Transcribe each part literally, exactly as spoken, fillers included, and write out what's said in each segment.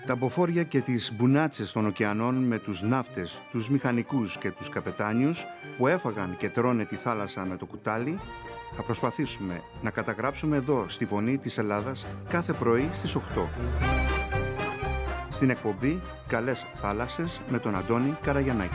Τα μποφόρια και τις μπουνάτσες των ωκεανών με τους ναύτες, τους μηχανικούς και τους καπετάνιους που έφαγαν και τρώνε τη θάλασσα με το κουτάλι, θα προσπαθήσουμε να καταγράψουμε εδώ στη Φωνή της Ελλάδας κάθε πρωί στις οκτώ. Στην εκπομπή «Καλές θάλασσες» με τον Αντώνη Καραγιαννάκη.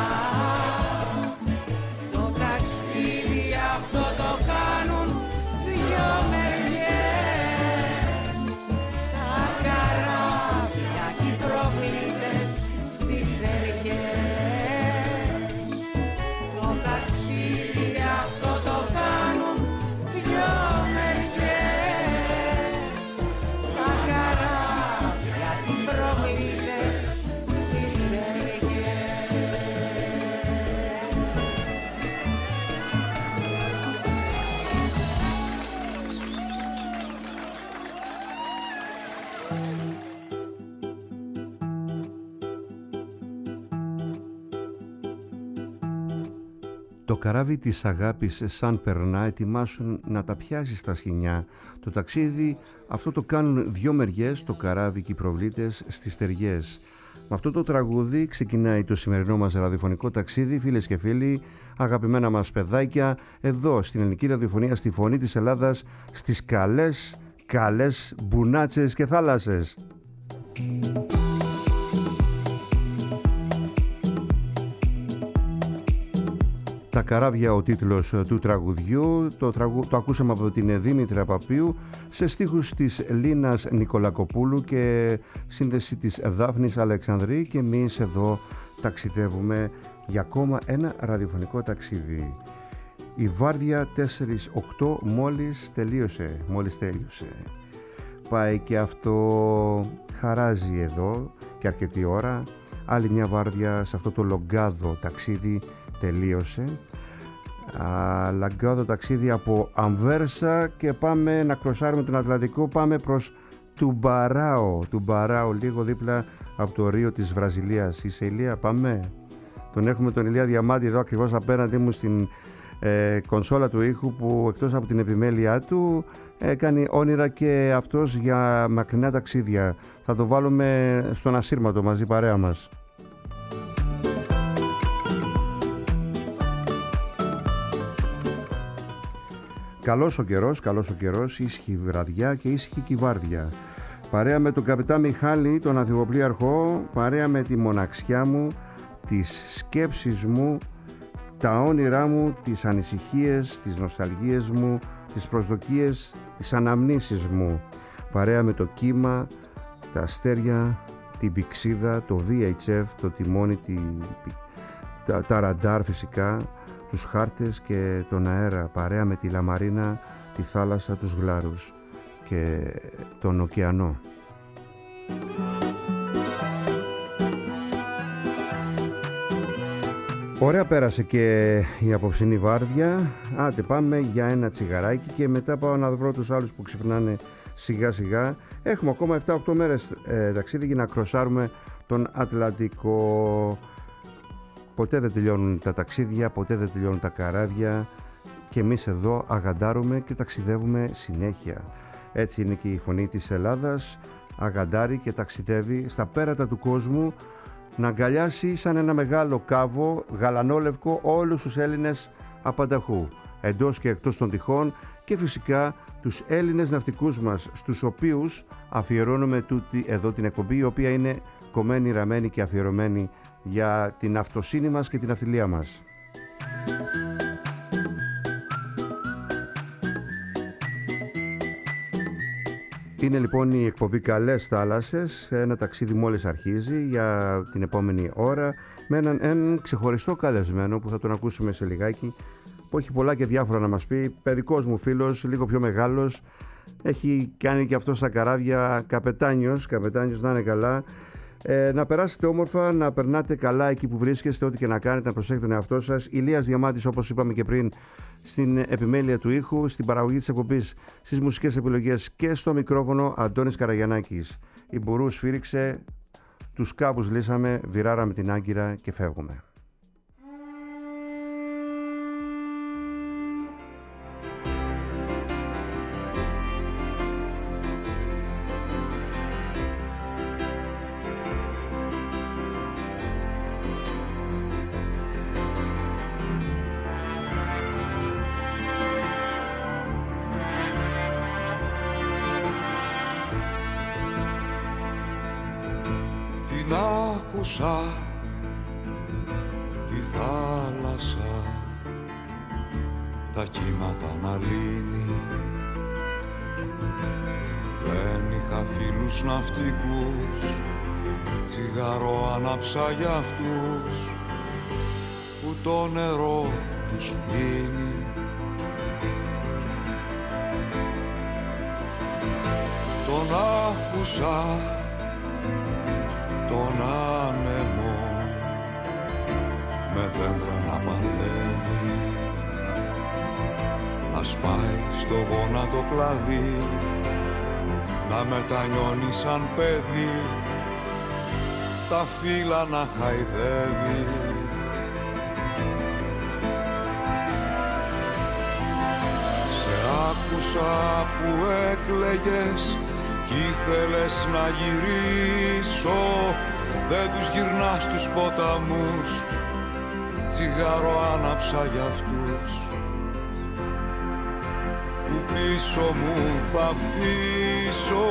Το ταξίδι αυτό το κάνουν Το καράβι της αγάπης σαν περνά, ετοιμάσουν να τα πιάσει στα σκοινιά. Το ταξίδι αυτό το κάνουν δυο μεριές, το καράβι και οι προβλήτες στις στεριές. Με αυτό το τραγούδι ξεκινάει το σημερινό μας ραδιοφωνικό ταξίδι, φίλες και φίλοι, αγαπημένα μας παιδάκια, εδώ στην ελληνική ραδιοφωνία, στη Φωνή της Ελλάδας, στις καλές, καλές μπουνάτσες και θάλασσες. Τα καράβια, ο τίτλος του τραγουδιού, το, τραγου... το ακούσαμε από την Δήμητρα Παπίου σε στίχους της Λίνας Νικολακοπούλου και σύνδεση της Δάφνης Αλεξανδρή, και εμείς εδώ ταξιδεύουμε για ακόμα ένα ραδιοφωνικό ταξίδι. Η βάρδια τέσσερα οκτώ μόλις τελείωσε, μόλις τέλειωσε. Πάει και αυτό, χαράζει εδώ και αρκετή ώρα. Άλλη μια βάρδια σε αυτό το λογκάδο ταξίδι τελείωσε. Α, λαγκάδο ταξίδι από Αμβέρσα και πάμε να κροσάρουμε τον Ατλαντικό, πάμε προς Τουμπαράο, Τουμπαράο, λίγο δίπλα από το Ρίο της Βραζιλίας. Είσαι Ηλία, πάμε. Τον έχουμε τον Ηλία Διαμάντη εδώ ακριβώς απέναντί μου στην ε, κονσόλα του ήχου, που εκτός από την επιμέλειά του ε, κάνει όνειρα και αυτός για μακρινά ταξίδια. Θα το βάλουμε στον ασύρματο μαζί παρέα μας. Καλός ο καιρός, καλός ο καιρός, ήσυχη η βραδιά και ήσυχη και η βάρδια. Παρέα με τον καπετάν Μιχάλη, τον ναυαγοπλοίαρχο, παρέα με τη μοναξιά μου, τις σκέψεις μου, τα όνειρά μου, τις ανησυχίες, τις νοσταλγίες μου, τις προσδοκίες, τις αναμνήσεις μου. Παρέα με το κύμα, τα αστέρια, την πηξίδα, το βι έιτς εφ, το τιμόνι, τη, τα, τα ραντάρ φυσικά, τους χάρτες και τον αέρα, παρέα με τη λαμαρίνα, τη θάλασσα, τους γλάρους και τον ωκεανό. Ωραία πέρασε και η απόψινή βάρδια. Άντε πάμε για ένα τσιγαράκι και μετά πάω να βρω τους άλλους που ξυπνάνε σιγά σιγά. Έχουμε ακόμα επτά οκτώ μέρες ε, ταξίδι για να κροσάρουμε τον Ατλαντικό. Ποτέ δεν τελειώνουν τα ταξίδια, ποτέ δεν τελειώνουν τα καράβια και εμείς εδώ αγαντάρουμε και ταξιδεύουμε συνέχεια. Έτσι είναι και η Φωνή της Ελλάδας, αγαντάρει και ταξιδεύει στα πέρατα του κόσμου, να αγκαλιάσει σαν ένα μεγάλο κάβο γαλανόλευκο όλους τους Έλληνες απανταχού, εντός και εκτός των τυχών, και φυσικά τους Έλληνες ναυτικούς μας, στους οποίους αφιερώνουμε τούτη εδώ την εκπομπή, η οποία είναι κομμένη, ραμμένη και αφιερωμένη για την αυτοσύνη μας και την ναυτιλία μας. Είναι λοιπόν η εκπομπή Καλές Θάλασσες, ένα ταξίδι μόλις αρχίζει για την επόμενη ώρα με έναν, έναν ξεχωριστό καλεσμένο που θα τον ακούσουμε σε λιγάκι, που έχει πολλά και διάφορα να μας πει. Παιδικός μου φίλος, λίγο πιο μεγάλος, έχει κάνει και αυτό στα καράβια, καπετάνιος, καπετάνιος να είναι καλά. Ε, να περάσετε όμορφα, να περνάτε καλά εκεί που βρίσκεστε, ό,τι και να κάνετε, να προσέχετε τον εαυτό σας. Ηλίας Διαμάντης, όπως είπαμε και πριν, στην επιμέλεια του ήχου, στην παραγωγή της εκπομπής, στις μουσικές επιλογές και στο μικρόφωνο Αντώνης Καραγιαννάκης. Η Μπουρού σφύριξε, τους κάπους λύσαμε, βιράραμε την Άγκυρα και φεύγουμε. Άκουσα τη θάλασσα, τα κύματα να λύνει. Δεν είχα φίλους ναυτικούς, τσιγάρο άναψα για αυτούς που το νερό τους πίνει. Τον άκουσα τον άνεμο με δέντρα να παλεύει, να σπάει στο γόνατο κλαδί, να μετανιώνει σαν παιδί, τα φύλλα να χαϊδεύει. άκουσα που έκλαιγες κι ήθελες να γυρίσω. Δεν τους γυρνάς τους ποταμούς, τσιγάρο άναψα για αυτούς που πίσω μου θα αφήσω.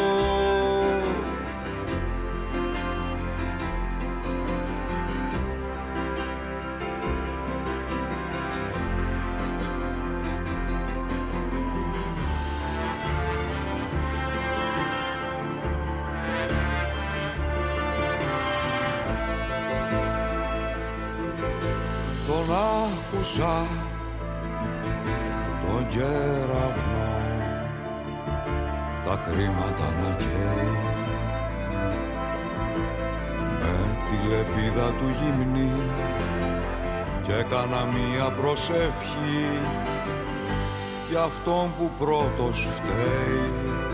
Τον άκουσα τον κεραυνό, τα κρίματα να καίει, με τη λεπίδα του γυμνή και έκανα μία προσευχή για αυτόν που πρώτος φταίει.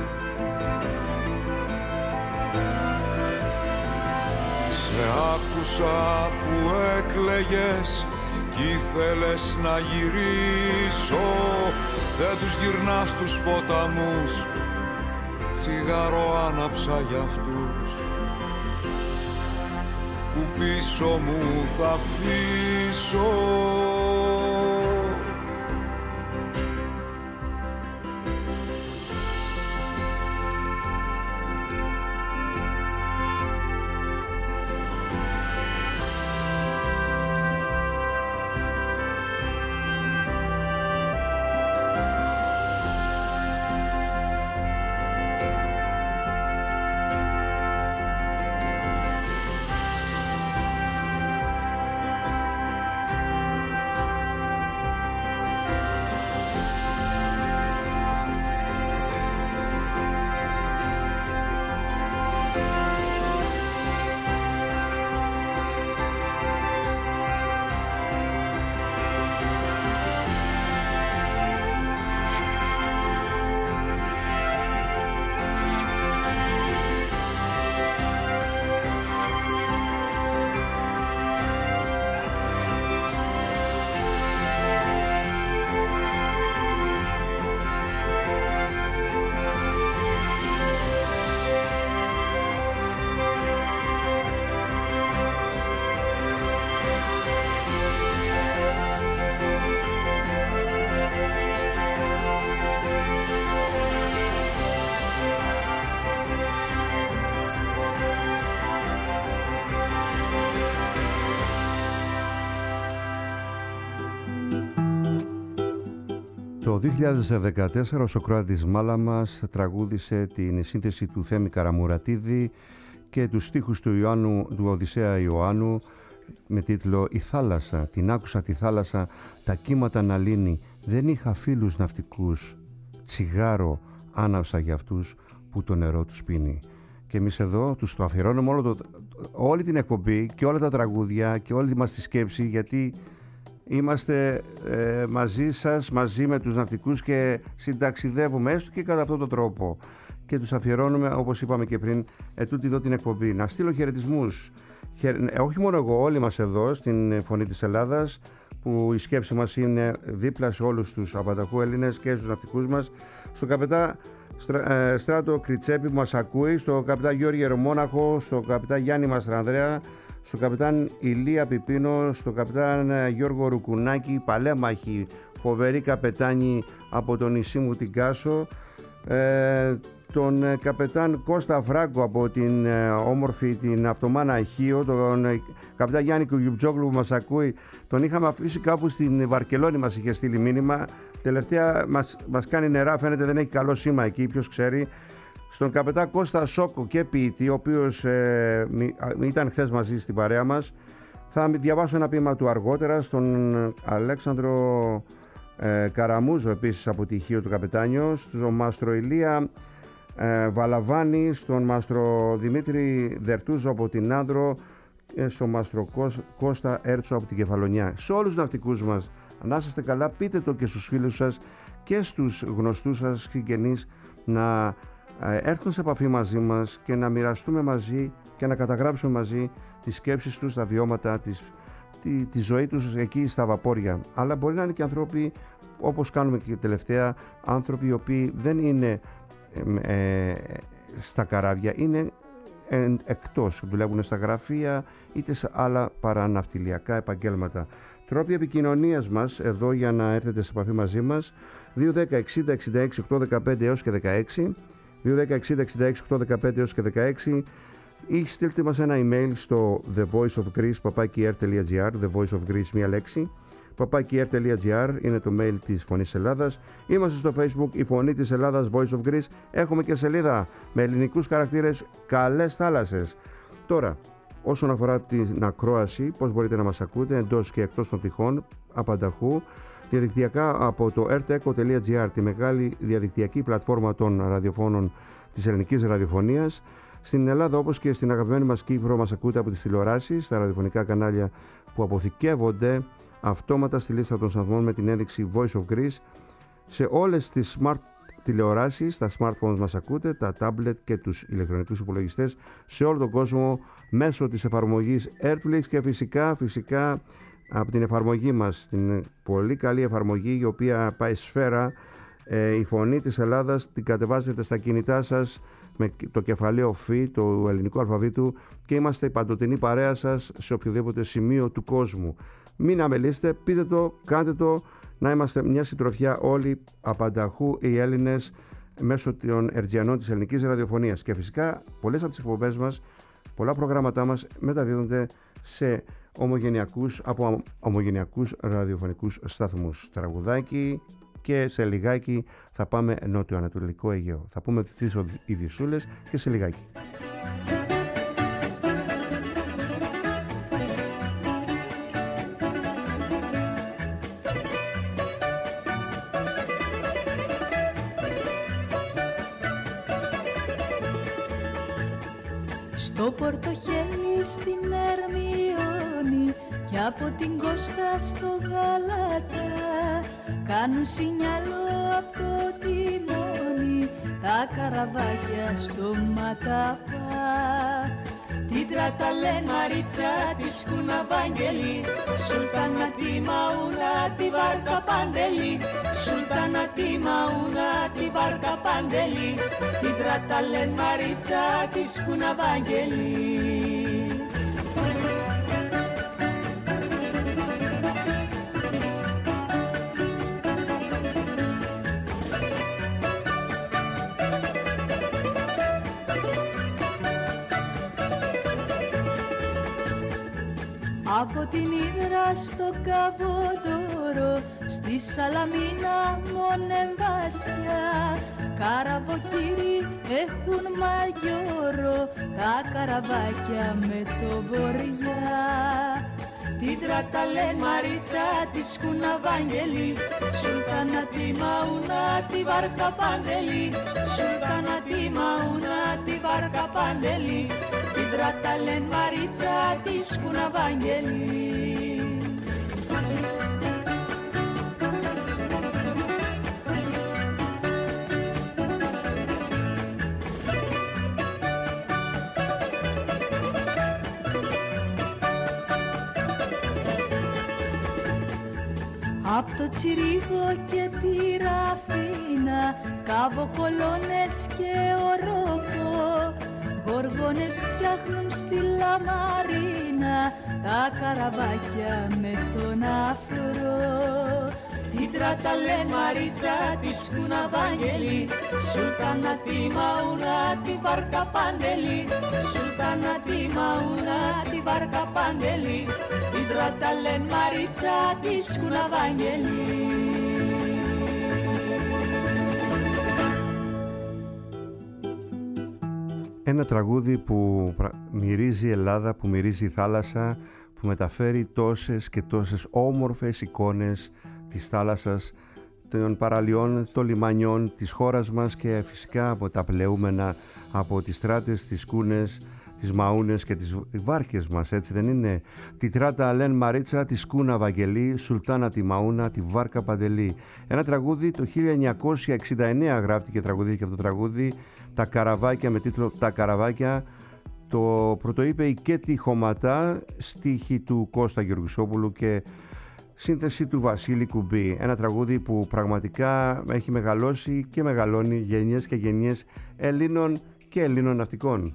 Σε άκουσα που έκλαιγες κι ήθελες να γυρίσω. Δεν τους γυρνάς τους ποταμούς, τσιγάρο άναψα για αυτούς που πίσω μου θα αφήσω. Το δύο χιλιάδες δεκατέσσερα ο Σωκράτης Μάλαμας τραγούδισε την σύνθεση του Θέμη Καραμουρατίδη και τους στίχους του, Ιωάννου, του Οδυσσέα Ιωάννου με τίτλο «Η θάλασσα». Την άκουσα τη θάλασσα, τα κύματα να λύνει. Δεν είχα φίλους ναυτικούς, τσιγάρο άναψα για αυτούς που το νερό τους πίνει. Και εμείς εδώ τους το αφιερώνουμε όλο το, όλη την εκπομπή και όλα τα τραγούδια και όλη μας τη σκέψη, γιατί είμαστε ε, μαζί σας, μαζί με τους ναυτικούς και συνταξιδεύουμε έστω και κατά αυτόν τον τρόπο και τους αφιερώνουμε, όπως είπαμε και πριν, ετούτη εδώ την εκπομπή. Να στείλω χαιρετισμούς, Χαιρ... ε, όχι μόνο εγώ, όλοι μας εδώ στην Φωνή της Ελλάδας, που η σκέψη μας είναι δίπλα σε όλους τους απανταχού Έλληνες και στους ναυτικούς μας, στον καπετά Στρα... ε, Στράτο Κριτσέπη που μας ακούει, στον καπετά Γιώργη Ερομόναχο, στον καπετά Γιάννη Μαστρανδρέα, στον καπετάν Ηλία Πιπίνο, στον καπετάν Γιώργο Ρουκουνάκη, παλέμαχοι, φοβεροί καπετάνοι από το νησί μου την Κάσο, ε, τον καπετάν Κώστα Φράγκο από την ε, όμορφη την Αυτομάνα Αχείο, τον ε, καπετάν Γιάννη Κουγιουτζόγλου που μας ακούει, τον είχαμε αφήσει κάπου στην Βαρκελόνη, μας είχε στείλει μήνυμα, τελευταία μας, μας κάνει νερά, φαίνεται δεν έχει καλό σήμα εκεί, ποιος ξέρει. Στον καπετά Κώστα Σόκο και ποιητή, ο οποίος ε, ήταν χθες μαζί στην παρέα μας. Θα διαβάσω ένα ποίημα του αργότερα. Στον Αλέξανδρο ε, Καραμούζο, επίσης από τη Χίο του Καπετάνιο. Στον μάστρο Ηλία ε, Βαλαβάνη. Στον μάστρο Δημήτρη Δερτούζο από την Άνδρο. Και στον μάστρο Κώστα Έρτσο από την Κεφαλονιά. Σε όλους τους ναυτικούς μας, να είσαστε καλά, πείτε το και στους φίλους σας και στους γνωστούς σας συγγενείς να έρθουν σε επαφή μαζί μας και να μοιραστούμε μαζί και να καταγράψουμε μαζί τις σκέψεις τους, τα βιώματα, τις, τη, τη ζωή τους εκεί στα βαπόρια. Αλλά μπορεί να είναι και άνθρωποι όπως κάνουμε και τελευταία, άνθρωποι οι οποίοι δεν είναι ε, ε, στα καράβια, είναι ε, εκτός, δουλεύουν στα γραφεία είτε σε άλλα παραναυτιλιακά επαγγέλματα. Τρόποι επικοινωνίας μας εδώ για να έρθετε σε επαφή μαζί μας: δύο ένα μηδέν εξήντα εξήντα έξι οκτακόσια δεκαπέντε έως και δεκαέξι, δύο ένα μηδέν εξήντα εξήντα έξι οκτακόσια δεκαπέντε έως και δεκαέξι, ή στείλτε μας ένα email στο the voice of greece παπάκι air τελεία gr, the voice of greece μία λέξη, παπάκι air τελεία gr είναι το mail της Φωνής Ελλάδας. Είμαστε στο Facebook, η Φωνή της Ελλάδας, Voice of Greece. Έχουμε και σελίδα με ελληνικούς χαρακτήρες, καλές θάλασσες. Τώρα, όσον αφορά την ακρόαση, πώς μπορείτε να μας ακούτε εντός και εκτός των τυχών, απανταχού, διαδικτυακά από το erteco τελεία gr, τη μεγάλη διαδικτυακή πλατφόρμα των ραδιοφώνων της ελληνικής ραδιοφωνίας. Στην Ελλάδα, όπως και στην αγαπημένη μας Κύπρο, μας ακούτε από τις τηλεοράσεις, στα ραδιοφωνικά κανάλια που αποθηκεύονται αυτόματα στη λίστα των σταθμών με την ένδειξη Voice of Greece. Σε όλες τις smart τηλεοράσεις, τα smartphones μας ακούτε, τα tablet και τους ηλεκτρονικούς υπολογιστές σε όλο τον κόσμο μέσω της εφαρμογής Airflix και φυσικά, φυσικά από την εφαρμογή μας, την πολύ καλή εφαρμογή η οποία πάει σφαίρα, ε, η Φωνή της Ελλάδας, την κατεβάζετε στα κινητά σας με το κεφαλαίο Φ του ελληνικού αλφαβήτου και είμαστε η παντοτινή παρέα σας σε οποιοδήποτε σημείο του κόσμου. Μην αμελήσετε, πείτε το, κάντε το, να είμαστε μια συντροφιά όλοι απανταχού οι Έλληνες μέσω των ερτζιανών της ελληνικής ραδιοφωνίας. Και φυσικά πολλές από τις εκπομπές μας, πολλά προγράμματά μας μεταδίδονται σε ομογενειακούς, από ομογενειακούς ραδιοφωνικούς σταθμούς. Τραγουδάκι και σε λιγάκι θα πάμε νότιο-ανατολικό Αιγαίο. Θα πούμε τις Ιδισσούλες και σε λιγάκι. Στο Πορτοχέλι στην Ερμιόνη και από την Κώστα στο Γαλατά κάνουν σινιάλο από το τιμόνι τα καραβάκια στο Ματαπά. Την τραταλέν Μαρίτσα τη Σκουναβάγγελη, Σουλτάνα τη Μαούνα τη Βάρκα Παντελή, Σουλτάνα τη Μαούνα τη Βάρκα Παντελή, την τραταλέν Μαρίτσα τη Σκουναβάγγελη. Από την Ύδρα στο Καβοντόρο, στη Σαλαμίνα μονεμβάσια, καραβοκύρι έχουν μαγιόρο, τα καραβάκια με το βοριά. Την τραταλέν Μαρίτσα τη Σκουναβάγγελη, Σουλτάνα τη Μαούνα τη Βάρκα Παντελή, Σουλτάνα τη Μαούνα τη Βάρκα Παντελή, την τραταλέν Μαρίτσα τη Σκουναβάγγελη. Απ' το Τσιρίγο και τη Ραφίνα, καβοκολόνες και ορόκο, γοργόνες φτιάχνουν στη Λαμαρίνα τα καραβάκια με τον αφρό. Την τραταλέν Μαρίτσα τη Σκουναβάγγελη, Σουλτάνα τη Μαούνα τη Βάρκα Παντελή, Σουλτάνα τη Μαούνα τη Βάρκα Παντελή, την τραταλέν Μαρίτσα τη Σκουναβάγγελη. Ένα τραγούδι που μυρίζει Ελλάδα, που μυρίζει θάλασσα, που μεταφέρει τόσες και τόσες όμορφες εικόνες της θάλασσας, των παραλιών, των λιμανιών της χώρας μας και φυσικά από τα πλεούμενα, από τις στράτες, τις σκούνες, τις μαούνες και τις βάρκες μας, έτσι δεν είναι? Τη τράτα Αλέν Μαρίτσα, τη Σκούνα Βαγγελή, Σουλτάνα τη Μαούνα, τη Βάρκα Παντελή. Ένα τραγούδι το χίλια εννιακόσια εξήντα εννέα γράφτηκε, τραγουδίστηκε αυτό το τραγούδι, τα καραβάκια, με τίτλο «Τα καραβάκια». Το πρωτοείπε η Κέτη Χωματά, στίχη του Κώστα Γεωργουσόπουλου και Σύνθεση του Βασίλη Κουμπί, ένα τραγούδι που πραγματικά έχει μεγαλώσει και μεγαλώνει γενιές και γενιές Ελλήνων και Ελλήνων ναυτικών.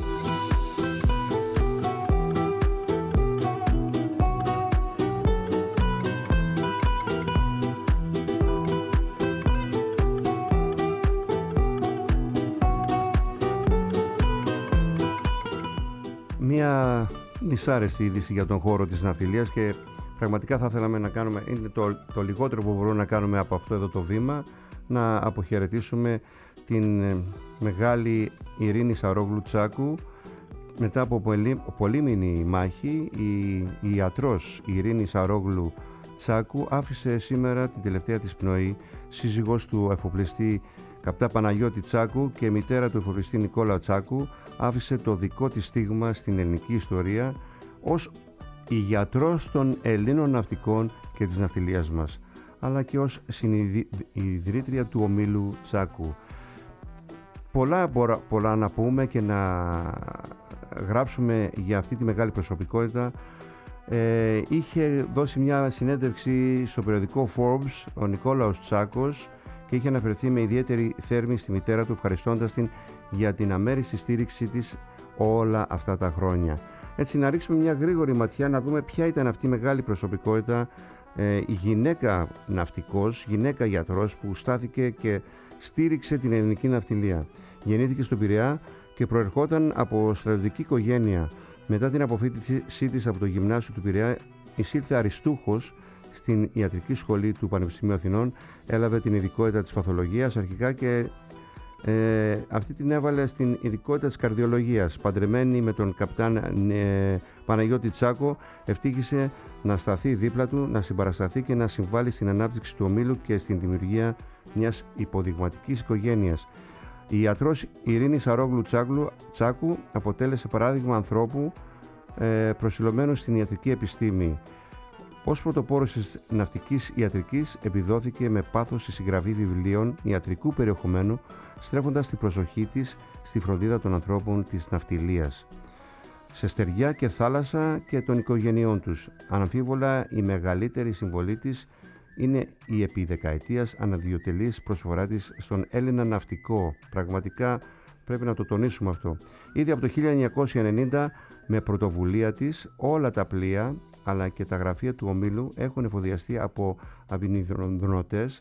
Μια δυσάρεστη είδηση για τον χώρο της ναυτιλίας και πραγματικά θα θέλαμε να κάνουμε, είναι το, το λιγότερο που μπορούμε να κάνουμε από αυτό εδώ το βήμα, να αποχαιρετήσουμε την μεγάλη Ειρήνη Σαρόγλου Τσάκου. Μετά από πολύ, πολύμηνη μάχη, η, η ιατρός Ειρήνη Σαρόγλου Τσάκου άφησε σήμερα την τελευταία της πνοή, σύζυγός του εφοπλιστή Καπτά Παναγιώτη Τσάκου και μητέρα του εφοπλιστή Νικόλα Τσάκου, άφησε το δικό της στίγμα στην ελληνική ιστορία ως ηγιατρός των Ελλήνων ναυτικών και της ναυτιλίας μας, αλλά και ως συνειδητρία του ομίλου Τσάκου. Πολλά, πολλά να πούμε και να γράψουμε για αυτή τη μεγάλη προσωπικότητα. Ε, είχε δώσει μια συνέντευξη στο περιοδικό Forbes ο Νικόλαος Τσάκος και είχε αναφερθεί με ιδιαίτερη θέρμη στη μητέρα του, ευχαριστώντας την για την αμέριστη στήριξή της όλα αυτά τα χρόνια. Έτσι, να ρίξουμε μια γρήγορη ματιά να δούμε ποια ήταν αυτή η μεγάλη προσωπικότητα, ε, η γυναίκα ναυτικός, γυναίκα γιατρός που στάθηκε και στήριξε την ελληνική ναυτιλία. Γεννήθηκε στον Πειραιά και προερχόταν από στρατιωτική οικογένεια. Μετά την αποφοίτησή της από το γυμνάσιο του Πειραιά, εισήλθε αριστούχος στην ιατρική σχολή του Πανεπιστημίου Αθηνών, έλαβε την ειδικότητα της παθολογίας αρχικά και ε, αυτή την έβαλε στην ειδικότητα της καρδιολογίας. Παντρεμένη με τον καπτάν ε, Παναγιώτη Τσάκο, ευτύχησε να σταθεί δίπλα του, να συμπαρασταθεί και να συμβάλλει στην ανάπτυξη του ομίλου και στην δημιουργία μιας υποδειγματικής οικογένειας. Η ιατρός Ειρήνη Σαρόγλου Τσάκου αποτέλεσε παράδειγμα ανθρώπου ε, προσιλωμένου στην ιατρική επιστήμη. Ως πρωτοπόρος της ναυτικής ιατρικής επιδόθηκε με πάθος στη συγγραφή βιβλίων ιατρικού περιεχομένου, στρέφοντας την προσοχή της στη φροντίδα των ανθρώπων της ναυτιλίας, σε στεριά και θάλασσα και των οικογενειών τους. Αναμφίβολα η μεγαλύτερη συμβολή της είναι η επί δεκαετίας αναδιοτελής προσφορά της στον Έλληνα ναυτικό. Πραγματικά πρέπει να το τονίσουμε αυτό. Ήδη από το χίλια εννιακόσια ενενήντα, με πρωτοβουλία της, όλα τα πλοία αλλά και τα γραφεία του ομίλου έχουν εφοδιαστεί από αμπινιδρονοτές,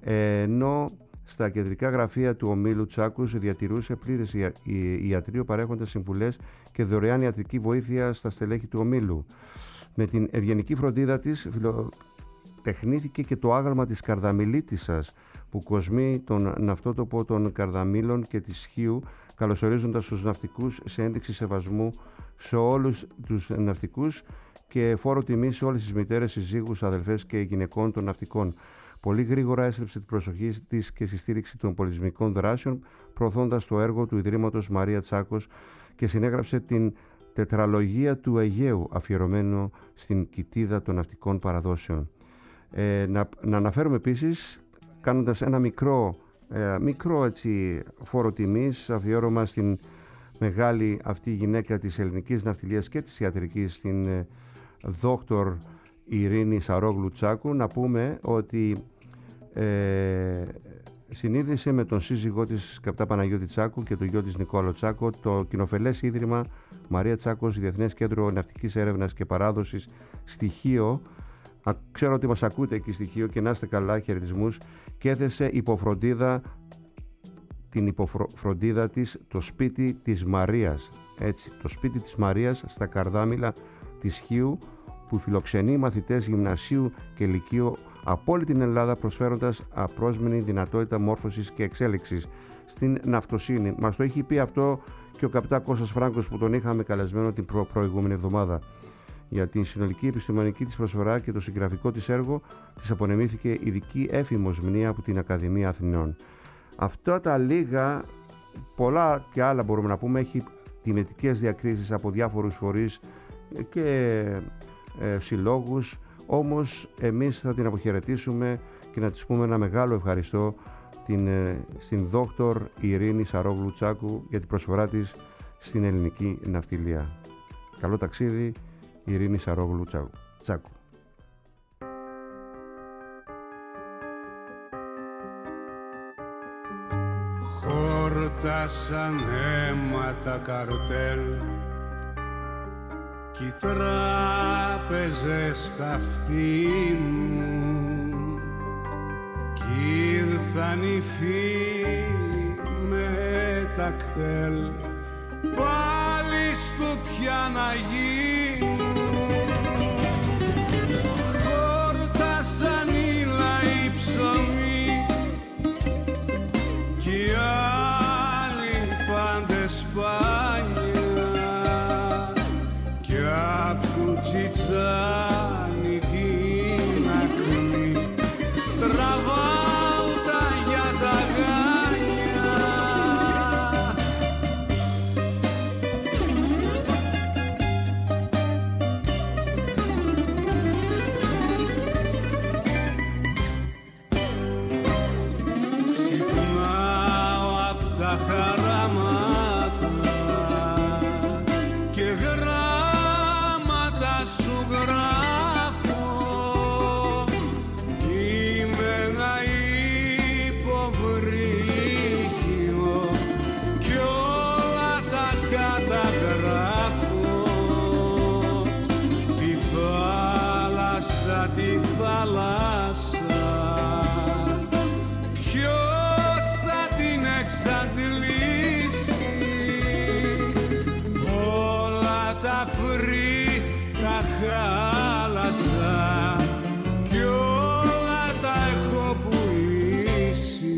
ενώ στα κεντρικά γραφεία του ομίλου Τσάκους διατηρούσε πλήρες ιατρείο, παρέχοντας συμβουλές και δωρεάν ιατρική βοήθεια στα στελέχη του ομίλου. Με την ευγενική φροντίδα της φιλοτεχνήθηκε και το άγαλμα της Καρδαμιλίτισσας, που κοσμεί τον ναυτότοπο των Καρδαμίλων και της Χίου, καλωσορίζοντας τους ναυτικούς σε ένδειξη σεβασμού σε όλους τους ναυτικούς και φόρο τιμή σε όλες τις μητέρες, συζύγους, αδελφές και γυναικών των ναυτικών. Πολύ γρήγορα έστρεψε την προσοχή της και στη στήριξη των πολιτισμικών δράσεων, προωθώντας το έργο του Ιδρύματος Μαρία Τσάκος και συνέγραψε την τετραλογία του Αιγαίου, αφιερωμένο στην κοιτίδα των ναυτικών παραδόσεων. Ε, να, να αναφέρουμε επίσης, κάνοντας ένα μικρό, ε, μικρό έτσι, φόρο τιμής, αφιέρωμα στην μεγάλη αυτή γυναίκα της ελληνικής ναυτιλίας και της ιατρικής, την ε, δόκτωρ Ειρήνη Σαρόγλου Τσάκου, να πούμε ότι ε, συνείδησε με τον σύζυγό της Καπτά Παναγιώτη Τσάκου και το γιο της Νικόλο Τσάκο το κοινοφελές ίδρυμα Μαρία Τσάκος, Διεθνές Κέντρο Ναυτικής Έρευνας και Παράδοσης Στοιχείο. Ξέρω ότι μας ακούτε εκεί Στοιχείο και να είστε καλά, χαιρετισμούς, και έθεσε υποφροντίδα την υποφροντίδα της το σπίτι της Μαρίας, έτσι, το σπίτι της Μαρίας στα Καρδάμιλα της Χίου, που φιλοξενεί μαθητές γυμνασίου και λυκείου από όλη την Ελλάδα, προσφέροντας απρόσμενη δυνατότητα μόρφωσης και εξέλιξης στην ναυτοσύνη. Μας το έχει πει αυτό και ο καπτά Κώστας Φράγκος, που τον είχαμε καλεσμένο την προ- προηγούμενη εβδομάδα. Για την συνολική επιστημονική της προσφορά και το συγγραφικό της έργο της απονεμήθηκε ειδική έφημος μνήμα από την Ακαδημία Αθηνών. Αυτά τα λίγα, πολλά και άλλα μπορούμε να πούμε, έχει τιμητικές διακρίσεις από διάφορους φορείς και ε, συλλόγους, όμως εμείς θα την αποχαιρετήσουμε και να της πούμε ένα μεγάλο ευχαριστώ την, ε, στην δόκτωρ Ειρήνη Σαρόγλου Τσάκου για την προσφορά της στην ελληνική ναυτιλία. Καλό ταξίδι, Ειρήνη Σαρόγλου Τσάκου. χόρτασαν αίματα καρτέλ κι οι τράπεζες στα αυτί μου κι ήρθαν οι φίλοι με τα κτέλ πάλι στο πιαναγί μου. Χόρτασαν οι λαοί ψωμί κι οι άλλοι πάντες σπάνια κι απ' του τσιτσάνι την ακμή τραβάω τα για τα γάνια. Ξυπνάω απ' τα χαράματα και γράμματα σου γράφω. Είμαι ένα υποβρύχιο κι όλα τα καταγράφω. Τη θάλασσα, τη θάλασσα ποιος θα την εξαντλήσει. Όλα τα φρύτα χάλασα κι όλα τα έχω πουλήσει.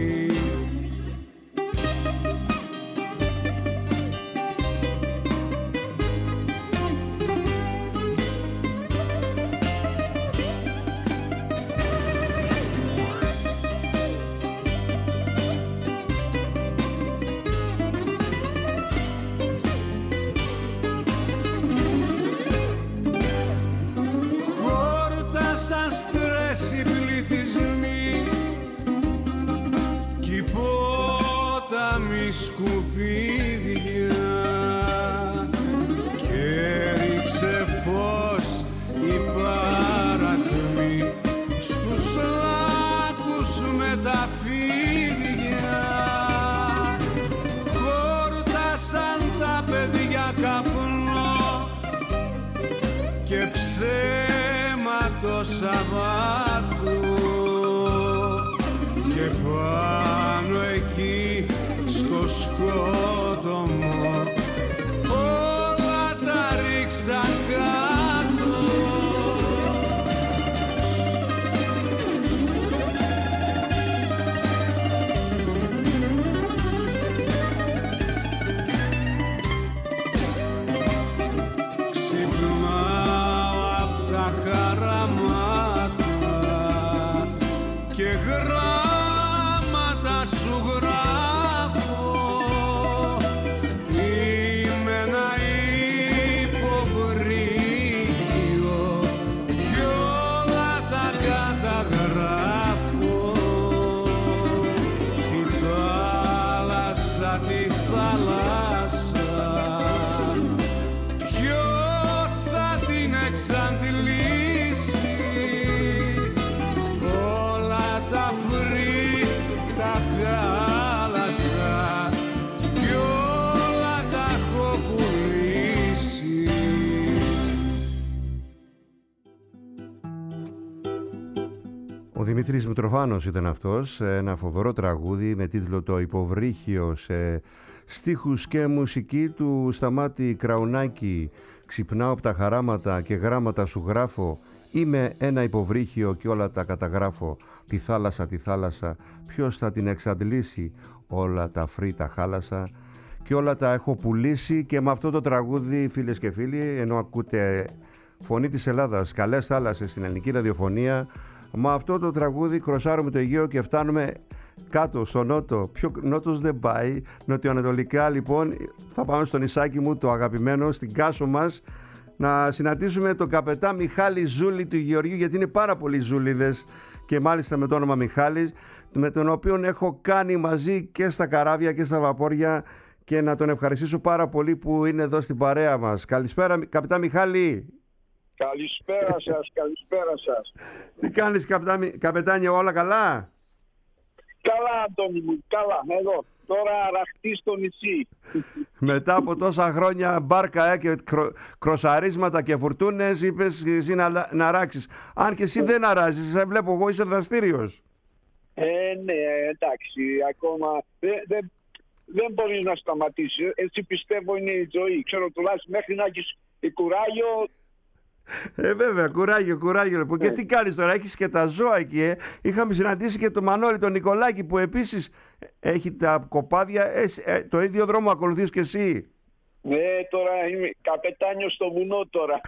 Χόρτασαν στρες οι πληθυσμοί κι οι πόταμοι σκουπίδια και ρίξε φως η παρακμή στους λάκους με τα φίδια. Χόρτασαν τα παιδιά καπνό και ψέμα το Σαββάτο και πάνω εκεί στο σκότωμο όλα τα ρίξαν κάτω. Ξυπνάω απ' τα χαράματα και γράμματα σου γράφω. Είμαι ένα υποβρύχιο κι όλα τα καταγράφω. Τη θάλασσα, τη θάλασσα ποιος θα την εξαντλήσει. Όλα τα φρύτα χάλασα κι όλα τα έχω πουλήσει. Ο Δημήτρης Μητροφάνος ήταν αυτός, ένα φοβερό τραγούδι με τίτλο «Το Υποβρύχιο», σε στίχους και μουσική του Σταμάτη Κραουνάκη. Ξυπνάω από τα χαράματα και γράμματα σου γράφω. Είμαι ένα υποβρύχιο και όλα τα καταγράφω. Τη θάλασσα, τη θάλασσα, ποιος θα την εξαντλήσει. Όλα τα φρύτα χάλασα και όλα τα έχω πουλήσει. Και με αυτό το τραγούδι, φίλες και φίλοι, ενώ ακούτε φωνή της Ελλάδας, καλές θάλασσες στην ελληνική ραδιοφωνία, με αυτό το τραγούδι κροσάρουμε το Αιγαίο και φτάνουμε κάτω στο νότο. Πιο νότος δεν πάει. Νοτιοανατολικά λοιπόν θα πάμε στο νησάκι μου το αγαπημένο, στην Κάσο μας, να συναντήσουμε τον καπετά Μιχάλη Ζούλη του Γεωργίου, γιατί είναι πάρα πολλοί Ζούλιδες και μάλιστα με το όνομα Μιχάλης, με τον οποίο έχω κάνει μαζί και στα καράβια και στα βαπόρια, και να τον ευχαριστήσω πάρα πολύ που είναι εδώ στην παρέα μας. Καλησπέρα καπετά Μιχάλη. Καλησπέρα σας, καλησπέρα σας. Τι κάνεις καπετάνια, όλα καλά? Καλά, Αντώνη μου, καλά. Εδώ, τώρα αραχτή στο νησί. Μετά από τόσα χρόνια μπάρκα ε, και κρο, κροσαρίσματα και φουρτούνες, είπες εσύ να, να αράξεις. Αν και εσύ δεν αράζεις, σε βλέπω εγώ, είσαι δραστήριος. Ε, ναι, εντάξει, ακόμα δεν, δεν, δεν μπορείς να σταματήσεις. Έτσι πιστεύω είναι η ζωή. Ξέρω τουλάχιστον μέχρι να έχεις κουράγιο. Ε, βέβαια, κουράγιο, κουράγιο. Λοιπόν. Και τι κάνεις τώρα, έχεις και τα ζώα εκεί, ε. Είχαμε συναντήσει και τον Μανώλη, τον Νικολάκη, που επίσης έχει τα κοπάδια. Ε, ε, το ίδιο δρόμο ακολουθείς και εσύ. Ναι, τώρα είμαι καπετάνιος στο βουνό τώρα.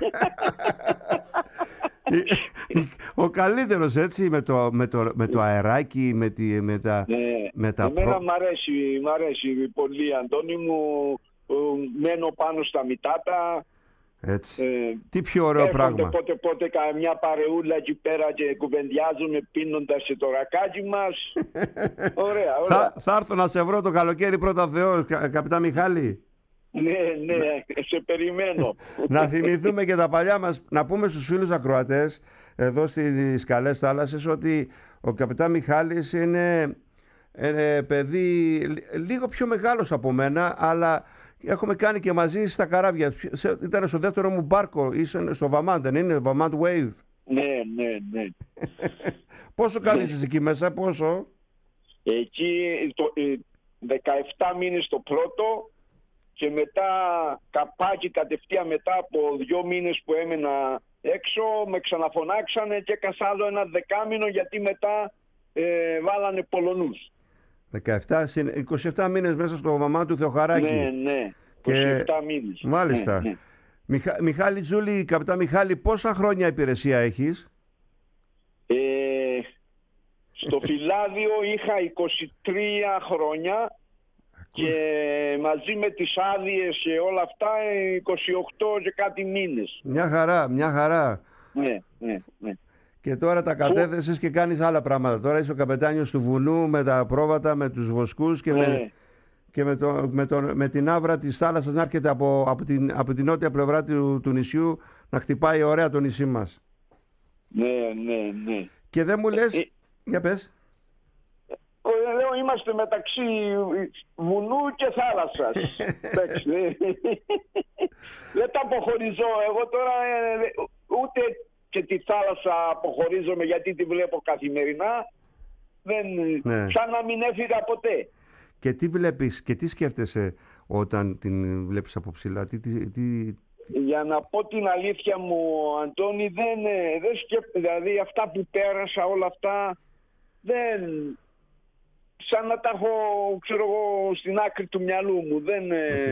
Ο καλύτερος, έτσι, με το, με το, με το αεράκι, με, τη, με τα, ναι, με τα εμένα προ... μ' αρέσει, μ' αρέσει πολύ, Αντώνη μου. Μένω πάνω στα μητάτα. Έτσι. Ε, τι πιο ωραίο πράγμα. Πότε πότε καμιά παρεούλα εκεί πέρα και κουβεντιάζουμε πίνοντας το ρακάκι μας. Ωραία, ωραία. Θα, θα έρθω να σε βρω το καλοκαίρι, πρώτα Θεό, κα, καπιτάν Μιχάλη. Ναι, ναι, σε περιμένω. Να θυμηθούμε και τα παλιά μας, να πούμε στους φίλους ακροατές εδώ στις καλές θάλασσες ότι ο καπιτάν Μιχάλης είναι, είναι παιδί λίγο πιο μεγάλος από μένα, αλλά έχουμε κάνει και μαζί στα καράβια. Ήταν στο δεύτερο μου μπάρκο, ήσουν στο Βαμάντ, δεν είναι, Βαμάντ Wave. Ναι, ναι, ναι. Πόσο καλή είσαι εκεί μέσα, πόσο? Εκεί το, δεκαεπτά μήνες το πρώτο και μετά καπάκι κατευθείαν μετά από δύο μήνες που έμενα έξω με ξαναφωνάξανε και έκασα άλλο ένα δεκάμηνο γιατί μετά ε, βάλανε Πολωνούς. δεκαεπτά, είκοσι επτά μήνες μέσα στο Βαμάντ του Θεοχαράκη. Ναι, ναι. είκοσι επτά μήνες. Μάλιστα. Ναι, ναι. Μιχα... Μιχάλη Τζούλη, καπιτάν Μιχάλη, πόσα χρόνια υπηρεσία έχεις? Ε, στο Φυλάδιο είχα είκοσι τρία χρόνια. Ακούς. Και μαζί με τις άδειες και όλα αυτά είκοσι οκτώ και κάτι μήνες. Μια χαρά, μια χαρά. Ναι, ναι, ναι. Και τώρα τα κατέθεσες και κάνεις άλλα πράγματα. Τώρα είσαι ο καπετάνιος του βουνού με τα πρόβατα, με τους βοσκούς και, ναι. με, και με, το, με, το, με την άβρα της θάλασσας να έρχεται από, από, την, από την νότια πλευρά του, του νησιού να χτυπάει ωραία το νησί μας. Ναι, ναι, ναι. Και δεν μου λες... Ε, για πες. Λέω είμαστε μεταξύ βουνού και θάλασσας. Δεν τα αποχωριζώ. Εγώ τώρα ούτε και τη θάλασσα αποχωρίζομαι γιατί τη βλέπω καθημερινά. Δεν, ναι. Σαν να μην έφυγα ποτέ. Και τι βλέπεις και τι σκέφτεσαι όταν την βλέπεις από ψηλά? Τι, τι, τι... Για να πω την αλήθεια μου, Αντώνη, δεν, δεν σκέφτομαι. Δηλαδή αυτά που πέρασα, όλα αυτά δεν... σαν να τα έχω, ξέρω εγώ, στην άκρη του μυαλού μου. Δεν...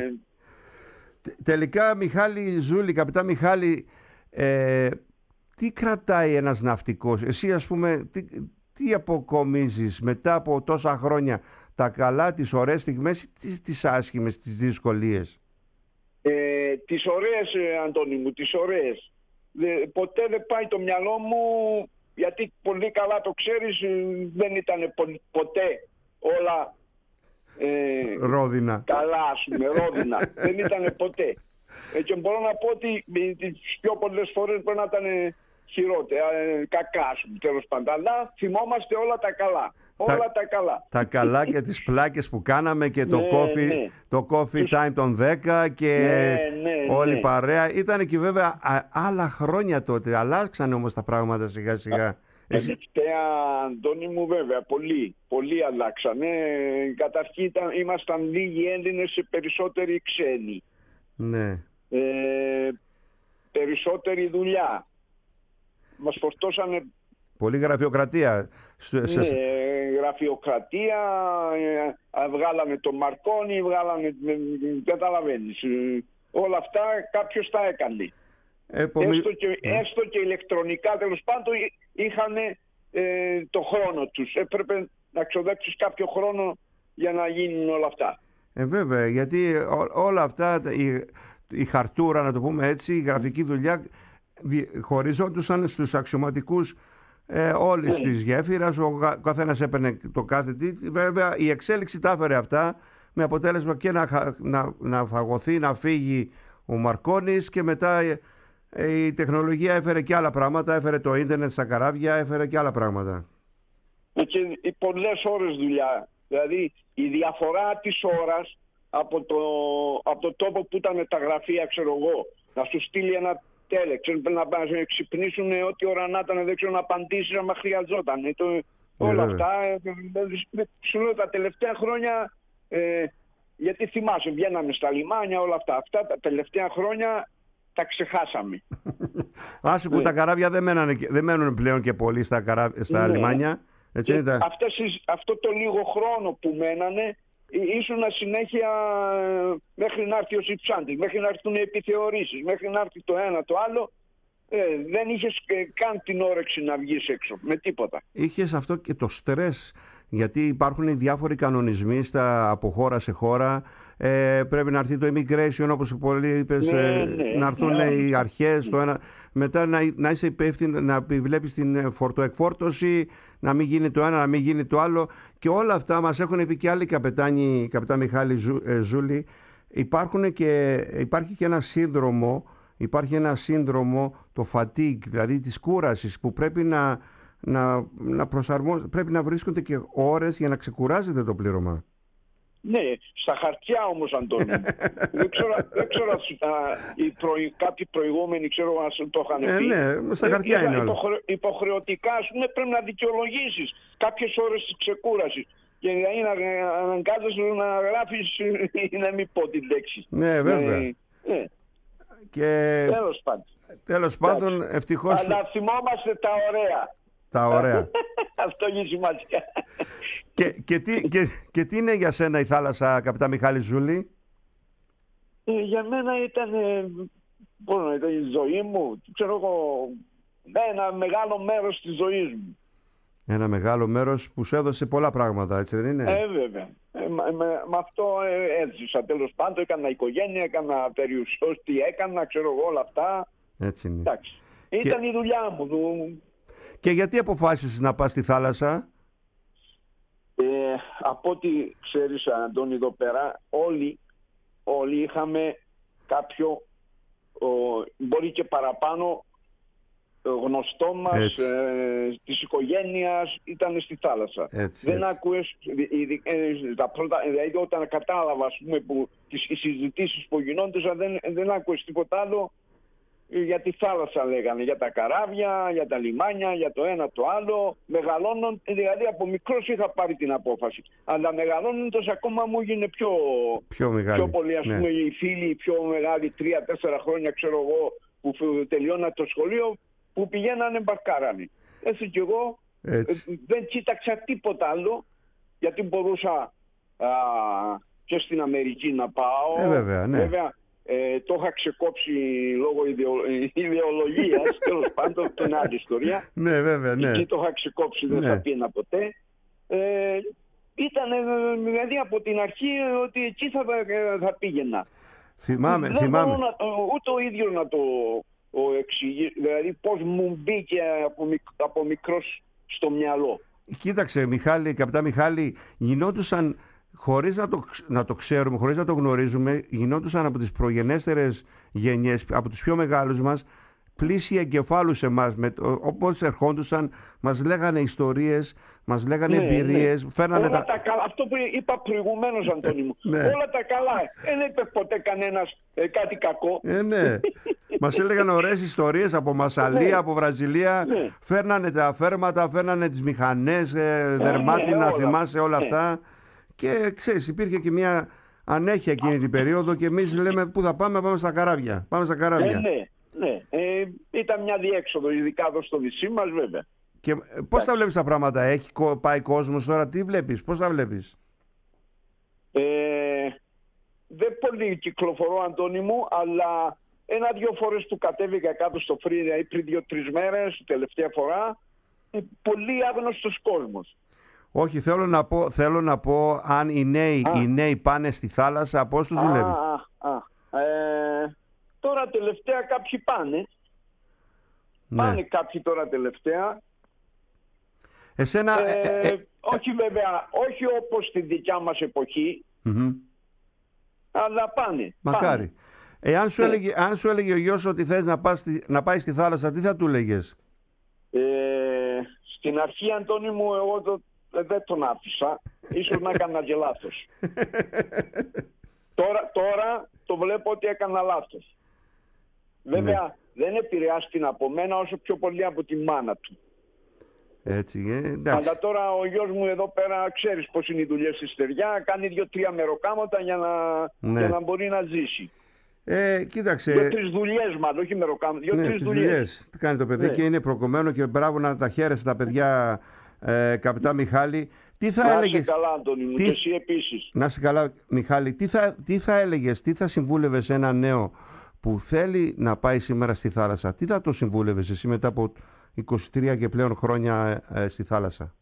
Τελικά, Μιχάλη Ζούλη, καπιτάν Μιχάλη, ε, τι κρατάει ένας ναυτικός? Εσύ, ας πούμε, τι, τι αποκομίζεις μετά από τόσα χρόνια? Τα καλά, τις ωραίες στιγμές ή τις, τις άσχημες, τις δυσκολίες? Ε, τις ωραίες, Αντώνη μου, τις ωραίες. Δε, ποτέ δεν πάει το μυαλό μου, γιατί πολύ καλά το ξέρεις, δεν ήταν ποτέ όλα ε, ρόδινα. Καλά, ας πούμε, ρόδινα. Δεν ήταν ποτέ. Ε, και μπορώ να πω ότι τις πιο πολλές φορές μπορεί να ήταν χειρότερα, ε, κακά, ας πούμε, τέλος πάντων. Αλλά θυμόμαστε όλα τα καλά. Όλα τα, τα καλά. Τα καλά και τις πλάκες που κάναμε και το, ναι, coffee, ναι. το coffee time των δέκα και ναι, ναι, όλη η ναι. παρέα. Ήταν και βέβαια α, άλλα χρόνια τότε. Αλλάξανε όμως τα πράγματα σιγά σιγά. Τελευταία, Αντώνη μου, βέβαια, πολύ, πολύ αλλάξανε. Καταρχήν ήταν, ήμασταν λίγοι Έλληνες, περισσότεροι ξένοι. Ναι. Ε, περισσότερη δουλειά. Μας φορτώσανε... Πολύ γραφειοκρατία. Ναι, γραφειοκρατία, ε, βγάλανε το Μαρκόνι, βγάλανε... Καταλαβαίνεις. Όλα αυτά κάποιος τα έκανε. Επομι... Έστω, και, yeah. έστω και ηλεκτρονικά, τέλος πάντων, είχαν ε, το χρόνο τους. Έπρεπε να ξοδέψεις κάποιο χρόνο για να γίνουν όλα αυτά. Ε, βέβαια, γιατί ό, όλα αυτά, η, η χαρτούρα, να το πούμε έτσι, η γραφική δουλειά, χωριζόντουσαν στους αξιωματικούς ε, όλης yeah. της γέφυρας, ο καθένας έπαιρνε το κάθε τι. Βέβαια, η εξέλιξη τα έφερε αυτά, με αποτέλεσμα και να, να, να φαγωθεί, να φύγει ο Μαρκόνης και μετά... Η τεχνολογία έφερε και άλλα πράγματα, έφερε το ίντερνετ στα καράβια, έφερε και άλλα πράγματα. Και πολλές ώρες δουλειά. Δηλαδή η διαφορά της ώρας από το, από το τόπο που ήταν τα γραφεία, ξέρω εγώ, να σου στείλει ένα τέλεξ, να ξυπνήσουν ό,τι ώρα να ήταν, δεν ξέρω, να απαντήσει άμα χρειαζόταν. Το, ναι, όλα ναι. αυτά, σου λέω τα τελευταία χρόνια, ε, γιατί θυμάσαι, βγαίναμε στα λιμάνια, όλα αυτά. Αυτά τα τελευταία χρόνια τα ξεχάσαμε. Άσε που ναι. τα καράβια δεν, μένανε, δεν μένουν πλέον και πολύ στα, καρά, στα ναι. λιμάνια. Έτσι είναι τα... Αυτές, αυτό το λίγο χρόνο που μένανε, ήσουν συνέχεια μέχρι να έρθει ο Σιψάντης, μέχρι να έρθουν οι επιθεωρήσεις, μέχρι να έρθει το ένα το άλλο. Ε, δεν είχες καν την όρεξη να βγεις έξω με τίποτα. Είχες αυτό και το στρες, γιατί υπάρχουν οι διάφοροι κανονισμοί στα, από χώρα σε χώρα. Ε, πρέπει να έρθει το immigration, όπως πολύ είπες, ναι, ε, ναι, να έρθουν ναι, οι αρχές, το ένα, μετά να, να είσαι υπεύθυνο, να επιβλέπεις την φορτοεκφόρτωση, να μην γίνει το ένα, να μην γίνει το άλλο. Και όλα αυτά μας έχουν πει και άλλοι καπετάνοι, καπετάν Μιχάλη Ζου, ε, Ζούλη. Υπάρχουν και, υπάρχει και ένα σύνδρομο, υπάρχει ένα σύνδρομο, το fatigue, δηλαδή της κούρασης, που πρέπει να, να, να προσαρμόζεται, πρέπει να βρίσκονται και ώρες για να ξεκουράζεται το πλήρωμα. Ναι, στα χαρτιά όμως, Αντώνη. δεν ξέρω, δεν ξέρω α, οι προ, κάποιοι προηγούμενοι ξέρω αν το είχαν πει. Ε, ναι, στα χαρτιά ε, είναι όλα. Υποχρε, υποχρεωτικά, ας πούμε, πρέπει να δικαιολογήσεις κάποιες ώρες της ξεκούρασης. Και δηλαδή να αναγκάζεσαι να γράφεις ή να μην πω την λέξη. Ναι, βέβαια. Ε, ναι. Και... Τέλος πάντων. Τέλος πάντων, ευτυχώς... Αλλά θυμόμαστε τα ωραία. Τα ωραία. Αυτό έχει σημασία. Και, και, τι, και, και τι είναι για σένα η θάλασσα, καπετάν Μιχάλη Ζούλη? Ε, για μένα ήταν, ε, ήταν η ζωή μου. Ξέρω εγώ, ένα μεγάλο μέρος της ζωής μου. Ένα μεγάλο μέρος που σου έδωσε πολλά πράγματα, έτσι δεν είναι? Ε, βέβαια. Ε, με, με, με αυτό ε, έζησα τέλος πάντων. Έκανα οικογένεια, έκανα περιουσιώσεις, τι έκανα, ξέρω εγώ όλα αυτά. Έτσι είναι. Εντάξει. Ήταν και... η δουλειά μου. Και γιατί αποφάσισες να πας στη θάλασσα? Ε, από ό,τι ξέρεις, Αντώνη, εδώ πέρα όλοι, όλοι είχαμε κάποιο, ο, μπορεί και παραπάνω, γνωστό μας ε, της οικογένειας ήταν στη θάλασσα. Έτσι, δεν έτσι. άκουες ε, τα πρώτα, δηλαδή όταν κατάλαβα, ας πούμε, που, τις συζητήσεις που γινόντουσαν, δεν, δεν άκουες τίποτα άλλο. Για τη θάλασσα λέγανε, για τα καράβια, για τα λιμάνια, για το ένα το άλλο. Μεγαλώνοντας, δηλαδή από μικρός είχα πάρει την απόφαση. Αλλά μεγαλώνοντας ακόμα μου έγινε πιο, πιο, μεγάλη, πιο πολύ, ας πούμε, ναι. Οι φίλοι, οι πιο μεγάλοι, τρία-τέσσερα χρόνια, ξέρω εγώ, που τελειώνα το σχολείο, που πηγαίνανε μπαρκάρανε. Έτσι κι εγώ ε, δεν κοίταξα τίποτα άλλο, γιατί μπορούσα α, και στην Αμερική να πάω. Ε, βέβαια, ναι. βέβαια Ε, το είχα ξεκόψει λόγω ιδεο... ιδεολογίας, τέλος πάντων, την άλλη ιστορία. Ναι, βέβαια, ναι. Εκεί το είχα ξεκόψει, δεν ναι. θα πήγαινα ποτέ. Ε, ήταν δηλαδή από την αρχή ότι εκεί θα, θα πήγαινα. Θυμάμαι, δεν θυμάμαι. μπορώ να, ούτε ο ίδιος να το εξηγήσω, δηλαδή πώς μου μπήκε από, μικ, από μικρός στο μυαλό. Κοίταξε, Μιχάλη, καπετάν Μιχάλη, γινόντουσαν... Χωρίς να το, να το ξέρουμε, χωρίς να το γνωρίζουμε, γινόντουσαν από τις προγενέστερες γενιές, από τους πιο μεγάλους μας, πλήσια εγκεφάλου σε εμάς. Όπως ερχόντουσαν, μας λέγανε ιστορίες, μας λέγανε ναι, εμπειρίες. Ναι. Φέρνανε όλα τα... τα καλά. Αυτό που είπα προηγουμένως, Αντώνη μου. Ναι. Όλα τα καλά. Δεν είπε ποτέ κανένας ε, κάτι κακό. Ε, ναι. Μας έλεγαν ωραίες ιστορίες από Μασσαλία, ναι. από Βραζιλία. Ναι. Φέρνανε τα φέρματα, φέρνανε τις μηχανές, ε, δερμάτινα, ναι, όλα. Θυμάσαι όλα ναι. αυτά. Και ξέρεις, υπήρχε και μια ανέχεια εκείνη την περίοδο και εμείς λέμε πού θα πάμε, πάμε στα καράβια. Πάμε στα καράβια. Ε, ναι, ναι. Ε, ήταν μια διέξοδο, ειδικά εδώ στο νησί μας, βέβαια. Και πώς τα βλέπεις τα πράγματα, έχει πάει κόσμος τώρα, τι βλέπεις, πώς τα βλέπεις? Ε, δεν πολύ κυκλοφορώ, Αντώνη μου, αλλά ένα-δυο φορές που κατέβηκα κάτω στο Φρύδια ή πριν δύο-τρεις μέρες, τελευταία φορά, ε, πολύ άγνωστος κόσμος. Όχι, θέλω να πω, θέλω να πω αν οι νέοι, οι νέοι πάνε στη θάλασσα, πώς τους δουλεύεις? Α, α, ε, τώρα τελευταία κάποιοι πάνε. Ναι. Πάνε κάποιοι τώρα τελευταία. Εσένα... Ε, ε, ε, όχι βέβαια, όχι όπως στη δικιά μας εποχή, mm-hmm. αλλά πάνε. Μακάρι. Πάνε. Ε, αν, σου ναι. έλεγε, αν σου έλεγε ο γιος ότι θες να, πας στη, να πάει στη θάλασσα, τι θα του έλεγες? Ε, στην αρχή, Αντώνη μου, εγώ το, δεν τον άφησα. Ίσως να έκανα και λάθος. τώρα, τώρα το βλέπω ότι έκανα λάθος. Βέβαια ναι. δεν επηρεάστηκε από μένα όσο πιο πολύ από τη μάνα του. Έτσι, ε, εντάξει. Αλλά τώρα ο γιος μου εδώ πέρα, ξέρεις πώς είναι οι δουλειές στη στεριά, κάνει δύο-τρία μεροκάματα για να, ναι. για να μπορεί να ζήσει. Ε, κοίταξε. Δύο-τρεις δουλειές μάλλον, όχι μεροκάματα. Δύο-τρεις ναι, δουλειές. δουλειές. Τι κάνει το παιδί ναι. και είναι προκομμένο και μπράβο να τα χαίρεσαι τα παιδιά, ε, καπιτά Μιχάλη. Τι θα να έλεγες. είσαι καλά, Αντώνη μου, τι... και εσύ επίσης. Να είσαι καλά, Μιχάλη. Τι θα, τι θα έλεγες, τι θα συμβούλευες σε ένα νέο που θέλει να πάει σήμερα στη θάλασσα? Τι θα το συμβούλευες εσύ μετά από είκοσι τρία και πλέον χρόνια ε, στη θάλασσα?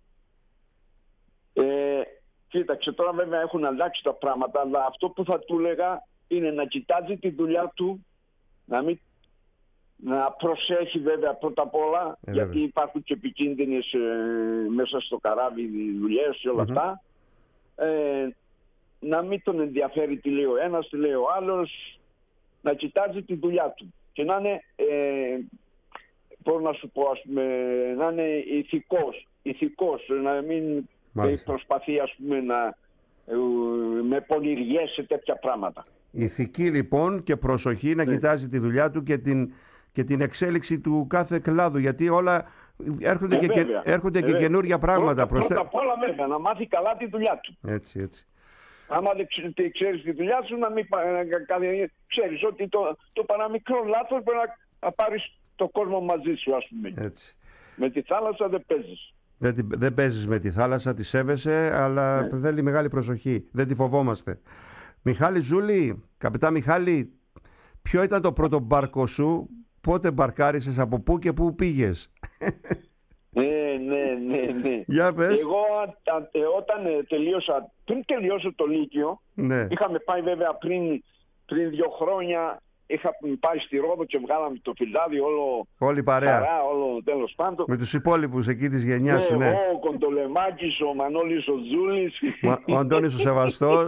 Ε, κοίταξε, τώρα βέβαια έχουν αλλάξει τα πράγματα, αλλά αυτό που θα του έλεγα είναι να κοιτάζει τη δουλειά του, να, μην, να προσέχει βέβαια πρώτα απ' όλα, ε, γιατί βέβαια. υπάρχουν και επικίνδυνες ε, μέσα στο καράβι δουλειές και όλα mm-hmm. αυτά. Ε, να μην τον ενδιαφέρει τι λέει ο ένας, τι λέει ο άλλος, να κοιτάζει τη δουλειά του και να είναι, ε, πώς να σου πω, ας πούμε, να είναι ηθικός, ηθικός, να μην Μάλιστα. προσπαθεί, ας πούμε, να ε, με πονηριές σε τέτοια πράγματα. Ηθική λοιπόν και προσοχή να ναι. κοιτάζει τη δουλειά του και την, και την εξέλιξη του κάθε κλάδου, γιατί όλα έρχονται, ε, και, έρχονται ε, και καινούργια πράγματα. Πρώτα, πρώτα απ' όλα βέβαια, να μάθει καλά τη δουλειά του. Έτσι, έτσι. Άμα δεν ξέρεις τη δουλειά σου, να μην ξέρεις ότι το, το παραμικρό λάθος μπορεί να, να πάρεις το κόσμο μαζί σου, ας πούμε. Έτσι. Με τη θάλασσα δεν παίζεις. Δεν, δεν παίζεις με τη θάλασσα, τη σέβεσαι, αλλά ναι. θέλει μεγάλη προσοχή. Δεν τη φοβόμαστε. Μιχάλη Ζούλη, καπιτά Μιχάλη, ποιο ήταν το πρώτο μπάρκο σου, πότε μπαρκάρισες, από πού και πού πήγες? Ναι, ναι, ναι, ναι. Για πες. Εγώ α, α, όταν ε, τελείωσα, πριν τελειώσω το Λύκειο, ναι. είχαμε πάει βέβαια πριν, πριν δύο χρόνια, είχα πάει στη Ρόδο και βγάλαμε το φυλάδι όλο. Όλη παρέα. Χαρά, όλο τέλος πάντων. Με τους υπόλοιπους εκεί της γενιάς σου, ναι. Εγώ, ο Κοντολεμάκης, ο Μανώλης ο Ζούλης. Ο Αντώνης ο Σεβαστός.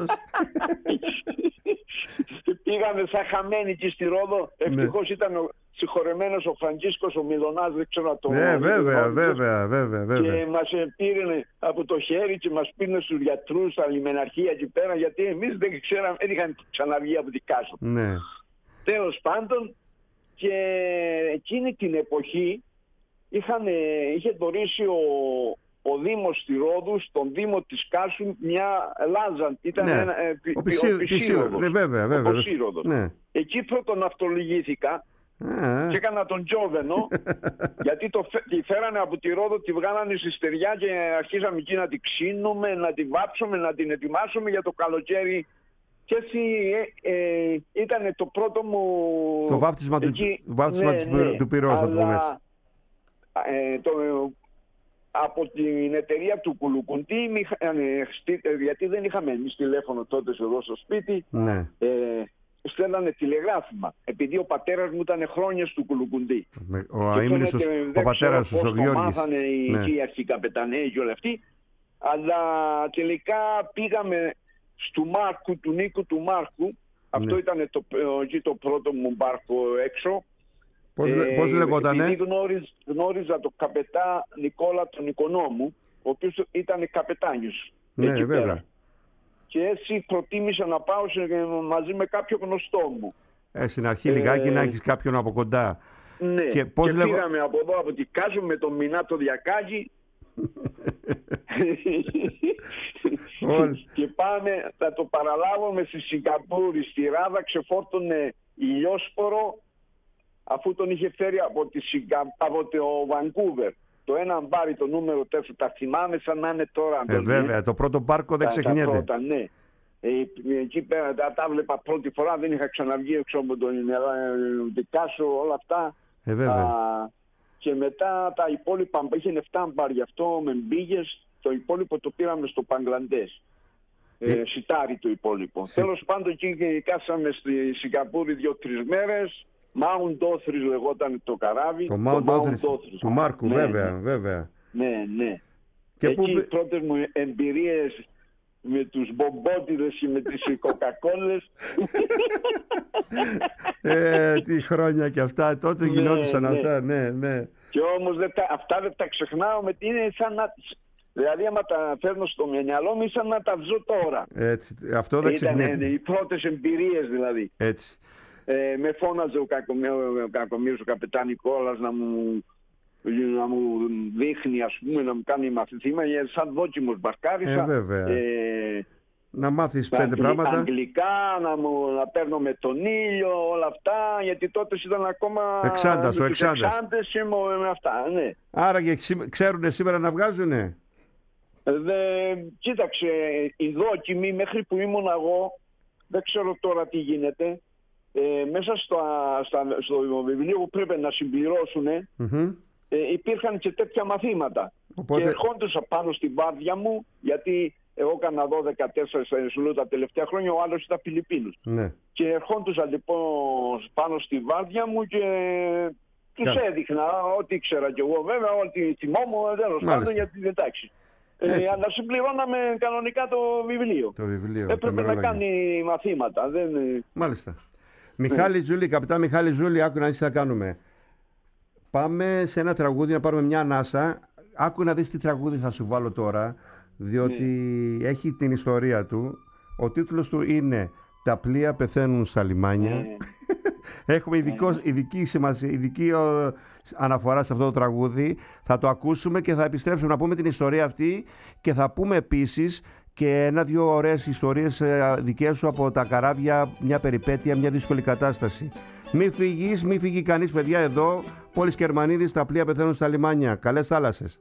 Πήγαμε σαν χαμένοι εκεί στη Ρόδο. Ευτυχώς ναι. ήταν ο συγχωρεμένος ο Φραντζίσκος ο Μιλωνάς, δεν ξέρω το ναι, βέβαια, βέβαια, βέβαια, βέβαια. Και μας πήρε από το χέρι και μας πήρε στους γιατρούς, στα λιμεναρχεία εκεί πέρα, γιατί εμείς δεν ξέραμε, δεν είχαμε ξαναβγεί από τη Κάσο. Ναι. Τέλος πάντων, και εκείνη την εποχή είχαν, είχε δωρήσει ο, ο Δήμος στη Ρόδου, στον Δήμο της Κάσου, μια λάζα. Ήταν ναι. ένα, ε, ο Πισύροδος. Ναι, βέβαια, βέβαια. Ο ναι. Εκεί πρώτον αυτολογήθηκα Α. και έκανα τον Τζόβενο, γιατί το, τη φέρανε από τη Ρόδο, τη βγάλανε στη στεριά και αρχίσαμε εκεί να τη ξύνουμε, να τη βάψουμε, να την ετοιμάσουμε για το καλοκαίρι. Και έτσι ε, ε, ήταν το πρώτο μου... Το βάφτισμα εκεί, του, βάφτισμα ναι, ναι, του πυρός, να το πούμε έτσι. Ε, το, από την εταιρεία του Κουλουκουντή, γιατί δεν είχαμε εμείς τηλέφωνο τότε εδώ στο σπίτι, ναι. ε, στέλνανε τηλεγράφημα. Επειδή ο πατέρας μου ήταν χρόνια του Κουλουκουντή. Ο αείμνηστος, ο πατέρας σου, ο Γιώργης. Το μάθανε οι ναι. οι καπεταναίοι και όλοι αυτοί. Αλλά τελικά πήγαμε στου Μάρκου, του Νίκου του Μάρκου. Ναι. Αυτό ήταν το, το πρώτο μου μπάρκο έξω. Πώς, ε, πώς λεγότανε? Επειδή γνώριζα, γνώριζα τον καπετά Νικόλα τον Οικονόμου, ο οποίος ήταν καπετάνιος. Ναι, βέβαια. Πέρα. Και έτσι προτίμησα να πάω σε, μαζί με κάποιο γνωστό μου. Ε, στην αρχή λιγάκι ε, να έχεις κάποιον από κοντά. Ναι, και, πώς και λέγω... πήγαμε από εδώ, από την Κάσο, με τον Μινάτο Διακάκη. Και πάμε, θα το παραλάβουμε στη Σιγκαπούρη, στη Ράδα, ξεφόρτωνε ηλιόσπορο, αφού τον είχε φέρει από, τη Σιγκα... από το Βανκούβερ. Το ένα μπάρι, το νούμερο τέσσερα, τα θυμάμαι σαν να είναι τώρα. Ε, βέβαια, το πρώτο μπάρκο δεν ξεχνιέται. Τα πρώτα, ναι. Ε, εκεί πέρα τα, τα βλέπα πρώτη φορά, δεν είχα ξαναβγεί έξω από τον Δικάσο, όλα αυτά. Ε, βέβαια. Α, και μετά τα υπόλοιπα, είχε εφτά μπάρ αυτό με μπίγες, το υπόλοιπο το πήραμε στο Παγκλαντές. Ε, ε, σιτάρι το υπόλοιπο. Σε... Τέλος πάντων εκεί κάσαμε στη Σιγκαπούρη δύο-τρεις μέρες. Mount Dothris λεγόταν το καράβι. Το Mount Dothris του Μάρκου, ναι, βέβαια, ναι. βέβαια. Ναι, ναι. Και εκεί που... οι πρώτες μου εμπειρίες με τους μπομπότιδες και με τις κοκακόλες. ε, τι χρόνια και αυτά, τότε ναι, γινόντουσαν ναι. αυτά, ναι, ναι. Και όμως δεν τα, αυτά δεν τα ξεχνάω, με τι είναι σαν να... Δηλαδή, άμα τα φέρνω στο μυαλό μου, ήσαν να τα βζω τώρα. Έτσι, αυτό δεν ξεχνιέται. Ήταν οι πρώτες εμπειρίες δηλαδή. Έτσι. Ε, με φώναζε ο Κακομοίρης, ο καπετάν Νικόλας, να μου, να μου δείχνει, ας πούμε, να μου κάνει μαθητήμα, σαν δόκιμος μπαρκάρισα. Ε, βέβαια. Ε, να μάθεις πέντε αγγλ, πράγματα. Αγγλικά, να, μου, να παίρνω με τον ήλιο, όλα αυτά, γιατί τότε ήταν ακόμα εξάντας, ο εξάντας. εξάντες και με αυτά, ναι. Άρα και ξέρουνε σήμερα να βγάζουνε. Δε, κοίταξε, οι δόκιμοι μέχρι που ήμουν εγώ, δεν ξέρω τώρα τι γίνεται, ε, μέσα στο, στα, στο βιβλίο που πρέπει να συμπληρώσουν, mm-hmm. ε, υπήρχαν και τέτοια μαθήματα. Οπότε... Και ερχόντουσα πάνω στην βάρδια μου, γιατί εγώ έκανα δώδεκα τέσσερα Σουλού τα τελευταία χρόνια, ο άλλος ήταν Φιλιππίνος. Ναι. Και ερχόντουσα λοιπόν πάνω στη βάρδια μου και τους Κα... έδειχνα ό,τι ήξερα κι εγώ, βέβαια, ό,τι θυμόμουν, τέλος πάντων, για την τάξη. Ε, αλλά συμπληρώναμε κανονικά το βιβλίο. Το βιβλίο. Έπρεπε να κάνει μαθήματα. Δεν... Μάλιστα. Μιχάλη Ζούλη, καπιτάν Μιχάλη Ζούλη, άκου να δεις τι θα κάνουμε. Πάμε σε ένα τραγούδι να πάρουμε μια ανάσα. Άκου να δεις τι τραγούδι θα σου βάλω τώρα, διότι ναι. έχει την ιστορία του. Ο τίτλος του είναι «Τα πλοία πεθαίνουν στα λιμάνια». Ναι. Έχουμε ειδικό, ειδική, σημασία, ειδική ο, αναφορά σε αυτό το τραγούδι. Θα το ακούσουμε και θα επιστρέψουμε να πούμε την ιστορία αυτή και θα πούμε επίσης και ένα-δυο ωραίες ιστορίες δικές σου από τα καράβια, μια περιπέτεια, μια δύσκολη κατάσταση. Μη φύγεις, μη φύγει κανείς, παιδιά, εδώ. Πόλης Κερμανίδης, τα πλοία πεθαίνουν στα λιμάνια. Καλές θάλασσες.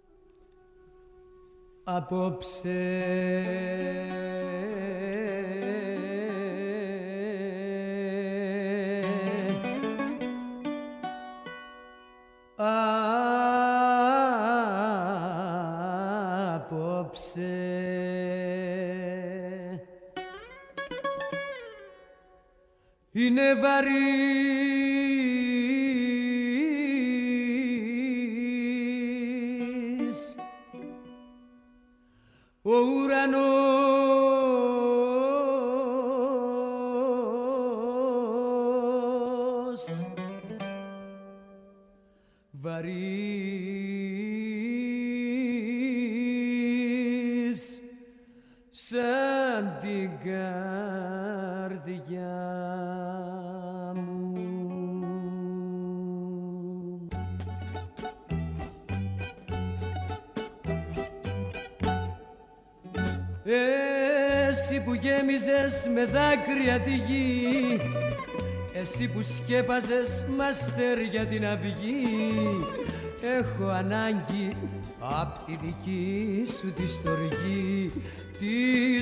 Απόψε Απόψε είναι βαρύς ο ουρανός, βαρύς σαν την καρδιά μου. Εσύ που γέμιζες με δάκρυα τη γη, εσύ που σκέπαζες μ' αστέρια την αυγή, έχω ανάγκη απ' τη δική σου τη στοργή, τη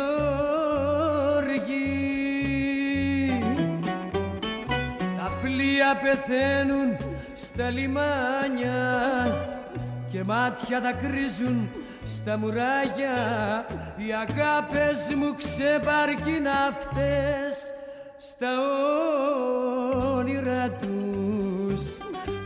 στοργή. Τα πλοία πεθαίνουν στα λιμάνια και μάτια δακρύζουν στα μουράγια, οι αγάπες μου ξεπαρκήν αυτές στα όνειρα τους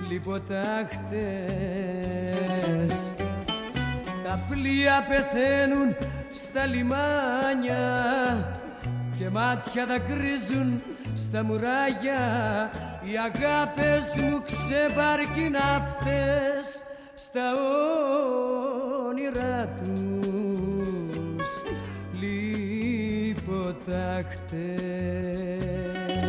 λιποτάχτες. Τα πλοία πεθαίνουν στα λιμάνια και μάτια δακρύζουν στα μουράγια, οι αγάπες μου ξεπαρκήν αυτές στα όνειρα τους λιποτάχτες.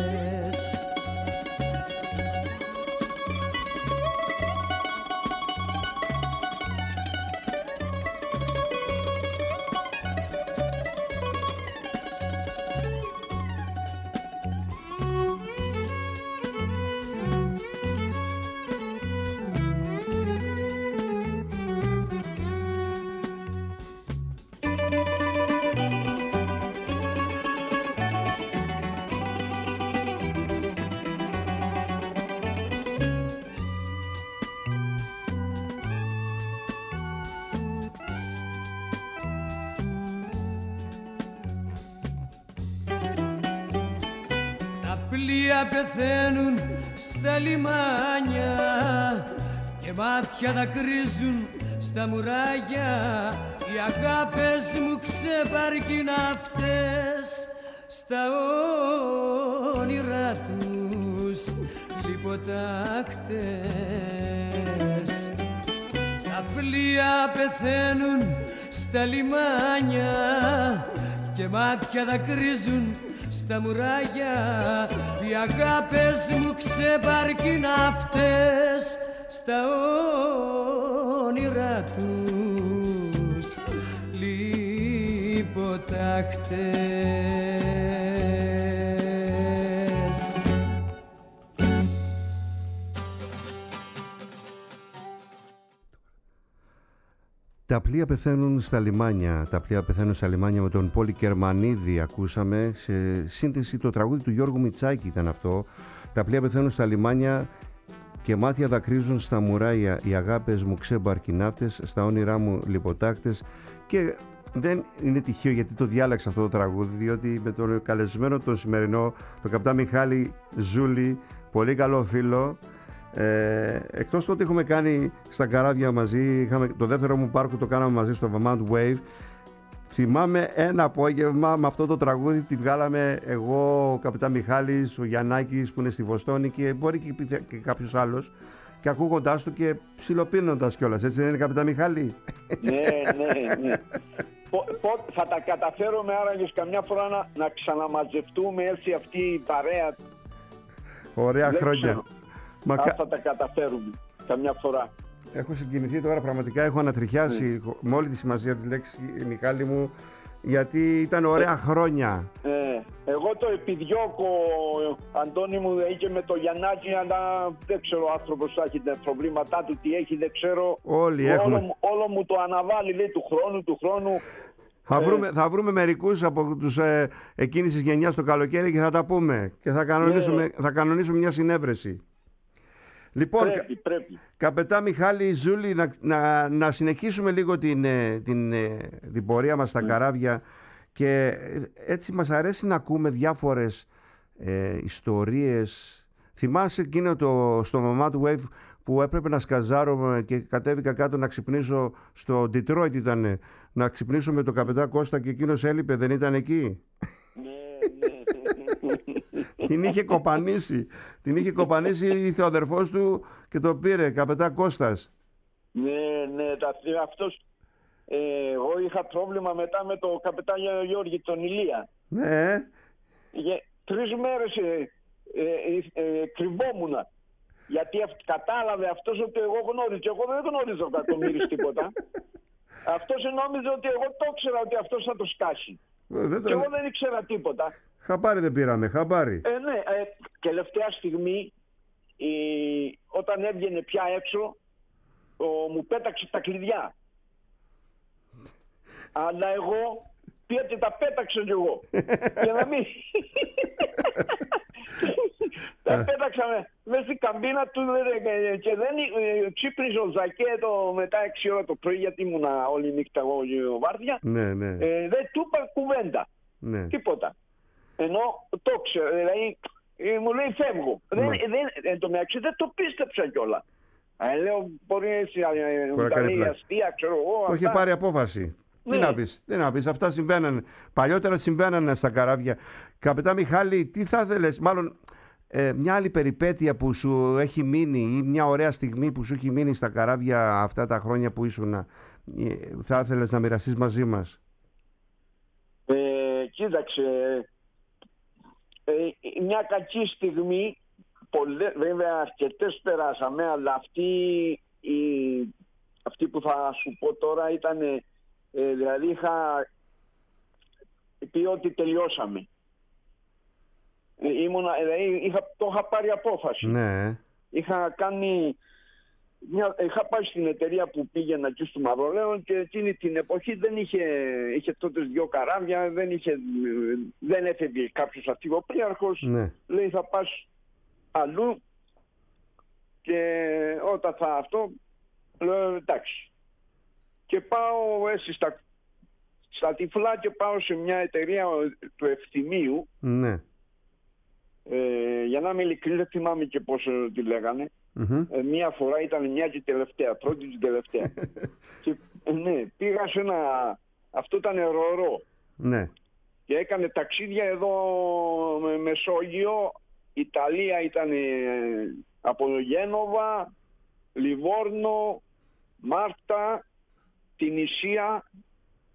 Πλοία πεθαίνουν στα λιμάνια και μάτια δακρύζουν στα μουράγια, οι αγάπες μου ξεπαρκήν αυτές στα όνειρα τους λιποτάχτες. Τα πλοία πεθαίνουν στα λιμάνια και μάτια δακρύζουν στα μουράγια. Οι αγάπες μου ξεπαρκεί ναύτες στα όνειρά τους λιποτάχτες. Τα πλοία πεθαίνουν στα λιμάνια. Τα πλοία πεθαίνουν στα λιμάνια με τον Πόλη Κερμανίδη ακούσαμε. Σε σύνθεση το τραγούδι του Γιώργου Μητσάκη ήταν αυτό. Τα πλοία πεθαίνουν στα λιμάνια και μάτια δακρύζουν στα μουράγια. Οι αγάπες μου ξεμπαρκινάφτες, στα όνειρά μου λιποτάκτες. Και δεν είναι τυχαίο γιατί το διάλεξα αυτό το τραγούδι, διότι με τον καλεσμένο τον σημερινό, τον καπτάν Μιχάλη Ζούλη, πολύ καλό φίλο. Ε, εκτός το ότι έχουμε κάνει στα καράβια μαζί, είχαμε, το δεύτερο μου πάρκο το κάναμε μαζί στο Vermont Wave. Θυμάμαι ένα απόγευμα με αυτό το τραγούδι τη βγάλαμε εγώ, ο καπιτάν Μιχάλης, ο Γιαννάκης που είναι στη Βοστόνη και μπορεί και, και κάποιος άλλος, και ακούγοντάς το και ψιλοπίνοντας κιόλας, έτσι δεν είναι καπιτάν Μιχάλη? Ναι, ναι, ναι. Θα τα καταφέρουμε άραγες καμιά φορά να, να ξαναμαζευτούμε, έτσι αυτή η παρέα. Ωραία δεν χρόνια ξέρω. Μα... θα τα καταφέρουμε καμιά φορά. Έχω συγκινηθεί τώρα, πραγματικά έχω ανατριχιάσει mm. με όλη τη σημασία της λέξης, Μιχάλη μου, γιατί ήταν ωραία χρόνια. Ε, εγώ το επιδιώκω, Αντώνη μου, είχε με το Γιαννάκη, αλλά δεν ξέρω ο άνθρωπος θα έχει τα προβλήματά του, τι έχει, δεν ξέρω. Όλοι όλο, έχουμε. Όλο μου το αναβάλει, λέει, του χρόνου, του χρόνου. Θα, ε, βρούμε, θα βρούμε μερικούς από τους ε, εκείνης της γενιάς το καλοκαίρι και θα τα πούμε και θα κανονίσουμε, ναι. θα κανονίσουμε μια συνέβρεση. Λοιπόν, πρέπει, πρέπει. Καπετά Μιχάλη Ζούλη, να, να, να συνεχίσουμε λίγο την, την, την πορεία μας στα mm. καράβια, και έτσι μας αρέσει να ακούμε διάφορες ε, ιστορίες. Θυμάσαι εκείνο το, στο Vermont Wave που έπρεπε να σκαζάρω και κατέβηκα κάτω να ξυπνήσω στο Detroit, ήταν να ξυπνήσω με τον καπετά Κώστα και εκείνος έλειπε, δεν ήταν εκεί? Την είχε κοπανίσει. Την είχε κοπανίσει, ήρθε ο αδερφός του και το πήρε, καπετά Κώστας. Ναι, ναι, αυτός. Ε, εγώ είχα πρόβλημα μετά με το καπετάν Γιώργη, τον Ηλία. Ναι. Για τρεις μέρες ε, ε, ε, ε, κρυβόμουνα. Γιατί αυ, κατάλαβε αυτός ότι εγώ γνώριζα. Εγώ δεν γνώριζα κακομοίρης τίποτα. Αυτός νόμιζε ότι εγώ το ήξερα ότι αυτός θα το σκάσει. Δεν το... Και εγώ δεν ήξερα τίποτα. Χαμπάρι δεν πήραμε, χαμπάρι. Ε, ναι, ε, τελευταία στιγμή, η... όταν έβγαινε πια έξω, ο... μου πέταξε τα κλειδιά. Αλλά εγώ πήγα τα πέταξα κι εγώ. Για να μην... τα πέταξα μέσα στην καμπίνα του και δεν ξύπνησε ο Ζακέτο μετά έξι ώρα το πρωί, γιατί ήμουν όλη νύχτα εγώ βάρδια. Ναι, ναι. Ε, δεν του είπα κουβέντα. Ναι. Τίποτα. Ενώ το ξέρω, δηλαδή μου λέει φεύγω. Ναι. Δεν, δεν, εν τω μεταξύ δεν το πίστεψα κιόλα. Ε, λέω μπορεί να κάνει αστεία, ξέρω εγώ. Το είχε πάρει απόφαση. Ναι. Τι να πεις, τι να πεις, αυτά συμβαίνανε. Παλιότερα συμβαίνανε στα καράβια. Καπετά Μιχάλη, τι θα ήθελες, μάλλον ε, μια άλλη περιπέτεια που σου έχει μείνει ή μια ωραία στιγμή που σου έχει μείνει στα καράβια αυτά τα χρόνια που ήσουν, ε, θα ήθελες να μοιραστείς μαζί μας? Ε, κοίταξε, ε, μια κακή στιγμή, πολλές, βέβαια αρκετές περάσαμε, αλλά αυτή, η, αυτή που θα σου πω τώρα ήταν... Ε, δηλαδή είχα πει ότι τελειώσαμε. Ε, ήμουνα, δηλαδή είχα, το είχα πάρει απόφαση. Ναι. Είχα κάνει μια, είχα πάει στην εταιρεία που πήγαινα εκεί στο Μαυρολέον και εκείνη την εποχή δεν είχε, είχε τότε δυο καράβια, δεν, είχε, δεν έφευγε κάποιος αρχηγοπρίαρχος. Ναι. Λέει θα πας αλλού και όταν θα αυτό λέω εντάξει. Και πάω έτσι στα, στα τυφλά και πάω σε μια εταιρεία του Ευθυμίου. Ναι. Ε, για να είμαι ειλικρινής δεν θυμάμαι και πώς τη λέγανε. Mm-hmm. Ε, μία φορά ήταν μια και τελευταία, πρώτη και τελευταία. Και, ναι, πήγα σε ένα... Αυτό ήταν ρορό. Ναι. Και έκανε ταξίδια εδώ με Μεσόγειο. Ιταλία ήταν από Γένοβα, Λιβόρνο, Μάρτα, την Ισία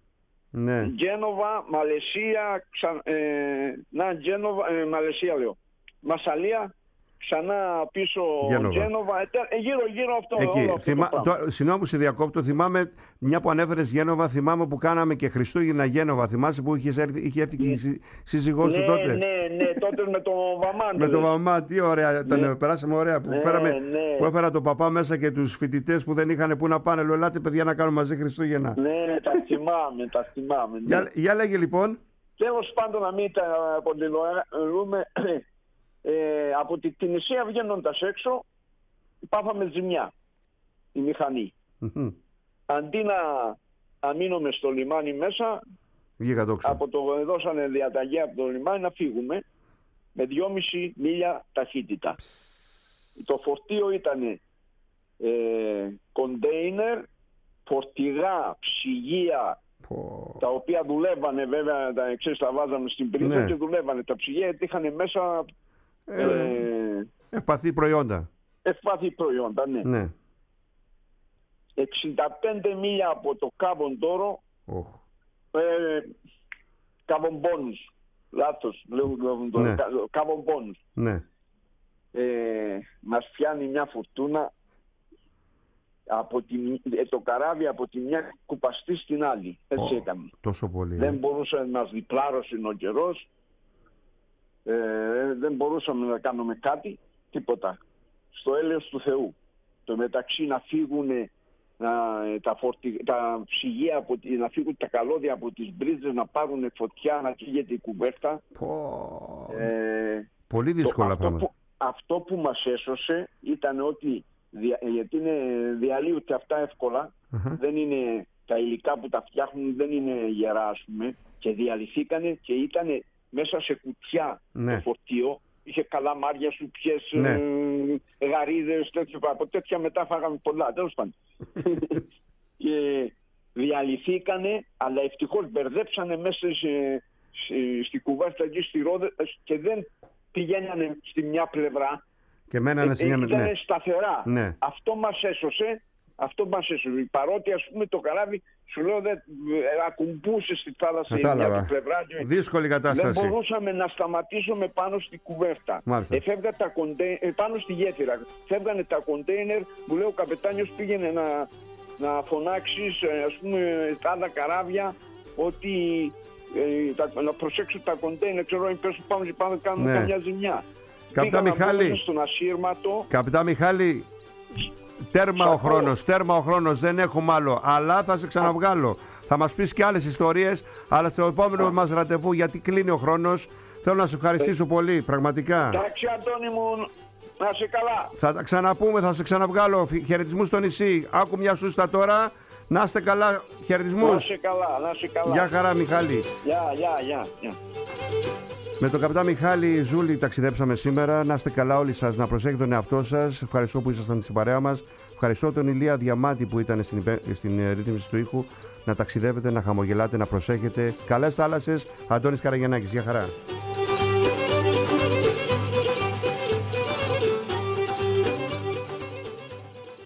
Ναι. Γένοβα, Μαλαισία, ξα... ε, να, Γένοβα, ε, Μαλαισία λέω. Μασσαλία, ξανά πίσω Γένοβα, ε, γύρω γύρω αυτό. Εκεί. Όλο αυτό Θυμά... το... Συγγνώμη που σε διακόπτω, θυμάμαι μια που ανέφερες Γένοβα, θυμάμαι που κάναμε και Χριστούγεννα Γένοβα. Θυμάσαι που είχε έρθει, είχε έρθει και η σύ... σύζυγός σου ναι, τότε. Ναι, ναι, τότε με το Βαμάν. με το Βαμάν, τι ωραία ήταν, ναι. Περάσαμε ωραία. Που, ναι, φέραμε, ναι. που έφερα τον παπά μέσα και τους φοιτητές που δεν είχαν πού να πάνε. Λέω, ελάτε παιδιά να κάνουμε μαζί Χριστούγεννα. Ναι, τα θυμάμαι, τα θυμάμαι. Ναι. Για, για λέγε λοιπόν. Τέλος πάντων, να μην τα αποδηλώνουμε. Ε, από την Τινησία βγαίνοντας έξω πάθαμε ζημιά η μηχανή. Mm-hmm. Αντί να, να μείνουμε στο λιμάνι μέσα, από το, δώσανε διαταγή από το λιμάνι να φύγουμε με δυόμιση μίλια ταχύτητα. Psst. Το φορτίο ήταν ε, κοντέινερ, φορτηγά, ψυγεία, oh. τα οποία δουλεύανε βέβαια, τα εξής τα βάζαμε στην πρίζα, ναι. και δουλεύανε τα ψυγεία γιατί είχαν μέσα Ε, ε, ευπαθή προϊόντα. Ευπαθή προϊόντα, ναι. ναι. εξήντα πέντε μίλια από το Κάβον Τόρο, oh. ε, Κάβον Μπόνους, λάθος, λέω το ναι. Κάβον Μπόνους. Ναι. Ε, μας πιάνει μια φουρτούνα, από τη, ε, το καράβι από τη μια κουπαστή στην άλλη. Έτσι oh, έκαμε. Τόσο πολύ. Δεν ε. μπορούσε να μας διπλάρωσε ο καιρός. Ε, δεν μπορούσαμε να κάνουμε κάτι, τίποτα. Στο έλεος του Θεού. Το μεταξύ να φύγουν να, τα, φορτι, τα ψυγεία, από, να φύγουν τα καλώδια από τις μπρίζες, να πάρουν φωτιά, να φύγεται η κουβέρτα. Oh, ε, πολύ δύσκολα το, πράγματα. Αυτό που, αυτό που μας έσωσε ήταν ότι, δια, γιατί είναι διαλύονται αυτά εύκολα, uh-huh. δεν είναι τα υλικά που τα φτιάχνουν, δεν είναι γερά ας πούμε, και διαλυθήκανε και ήτανε μέσα σε κουτιά ναι. το φορτίο, είχε καλαμάρια, σουπιές, ναι. ε, γαρίδες, τέτοιο, από τέτοια μετά φάγαμε πολλά, τέλος πάντων. Και διαλυθήκανε, αλλά ευτυχώς μπερδέψανε μέσα σε, σε, στη κουβάρτα εκεί στη Ρόδε και δεν πηγαίνανε στη μια πλευρά. Και μένανε στη μια πλευρά. Ναι. σταθερά. Ναι. Αυτό μας έσωσε. Αυτό μας έσωσε. Παρότι ας πούμε το καράβι σου λέω δεν ακουμπούσε στη θάλασσα η μια πλευρά. Δύσκολη κατάσταση. Δεν μπορούσαμε να σταματήσουμε πάνω στη κουβέρτα. Εφεύγα τα κοντέινερ, πάνω στη γέφυρα. Φεύγανε τα κοντέινερ, μου λέει ο καπετάνιος πήγαινε να, να φωνάξεις ας πούμε τα άλλα καράβια ότι ε, τα, να προσέξουν τα κοντέινερ, ξέρω αν πέσουν πάνω και πάνω κάνουν ναι. καμιά ζημιά. Καπιτά Μιχάλη, στον ασύρματο. Καπιτά Μιχάλη, τέρμα Σακώ. ο χρόνος, τέρμα ο χρόνος, δεν έχουμε άλλο, αλλά θα σε ξαναβγάλω. Θα μας πεις και άλλες ιστορίες, αλλά στο επόμενο Α. μας ραντεβού, γιατί κλείνει ο χρόνος, θέλω να σε ευχαριστήσω ε. πολύ, πραγματικά. Εντάξει Αντώνη μου, να σε καλά. Θα τα ξαναπούμε, θα σε ξαναβγάλω. Χαιρετισμούς στο νησί. Άκου μια σούστα τώρα. Να είστε καλά, χαιρετισμούς. Να σε καλά, να σε καλά. Γεια χαρά Μιχάλη. Γεια, γεια, γεια, γεια. Με τον καπιτάν Μιχάλη Ζούλη ταξιδέψαμε σήμερα. Να είστε καλά όλοι σας, να προσέχετε τον εαυτό σας. Ευχαριστώ που ήσασταν στην παρέα μας. Ευχαριστώ τον Ηλία Διαμάτη που ήταν στην, στην ρύθμιση του ήχου. Να ταξιδεύετε, να χαμογελάτε, να προσέχετε. Καλές θάλασσες. Αντώνης Καραγιαννάκης. Γεια χαρά.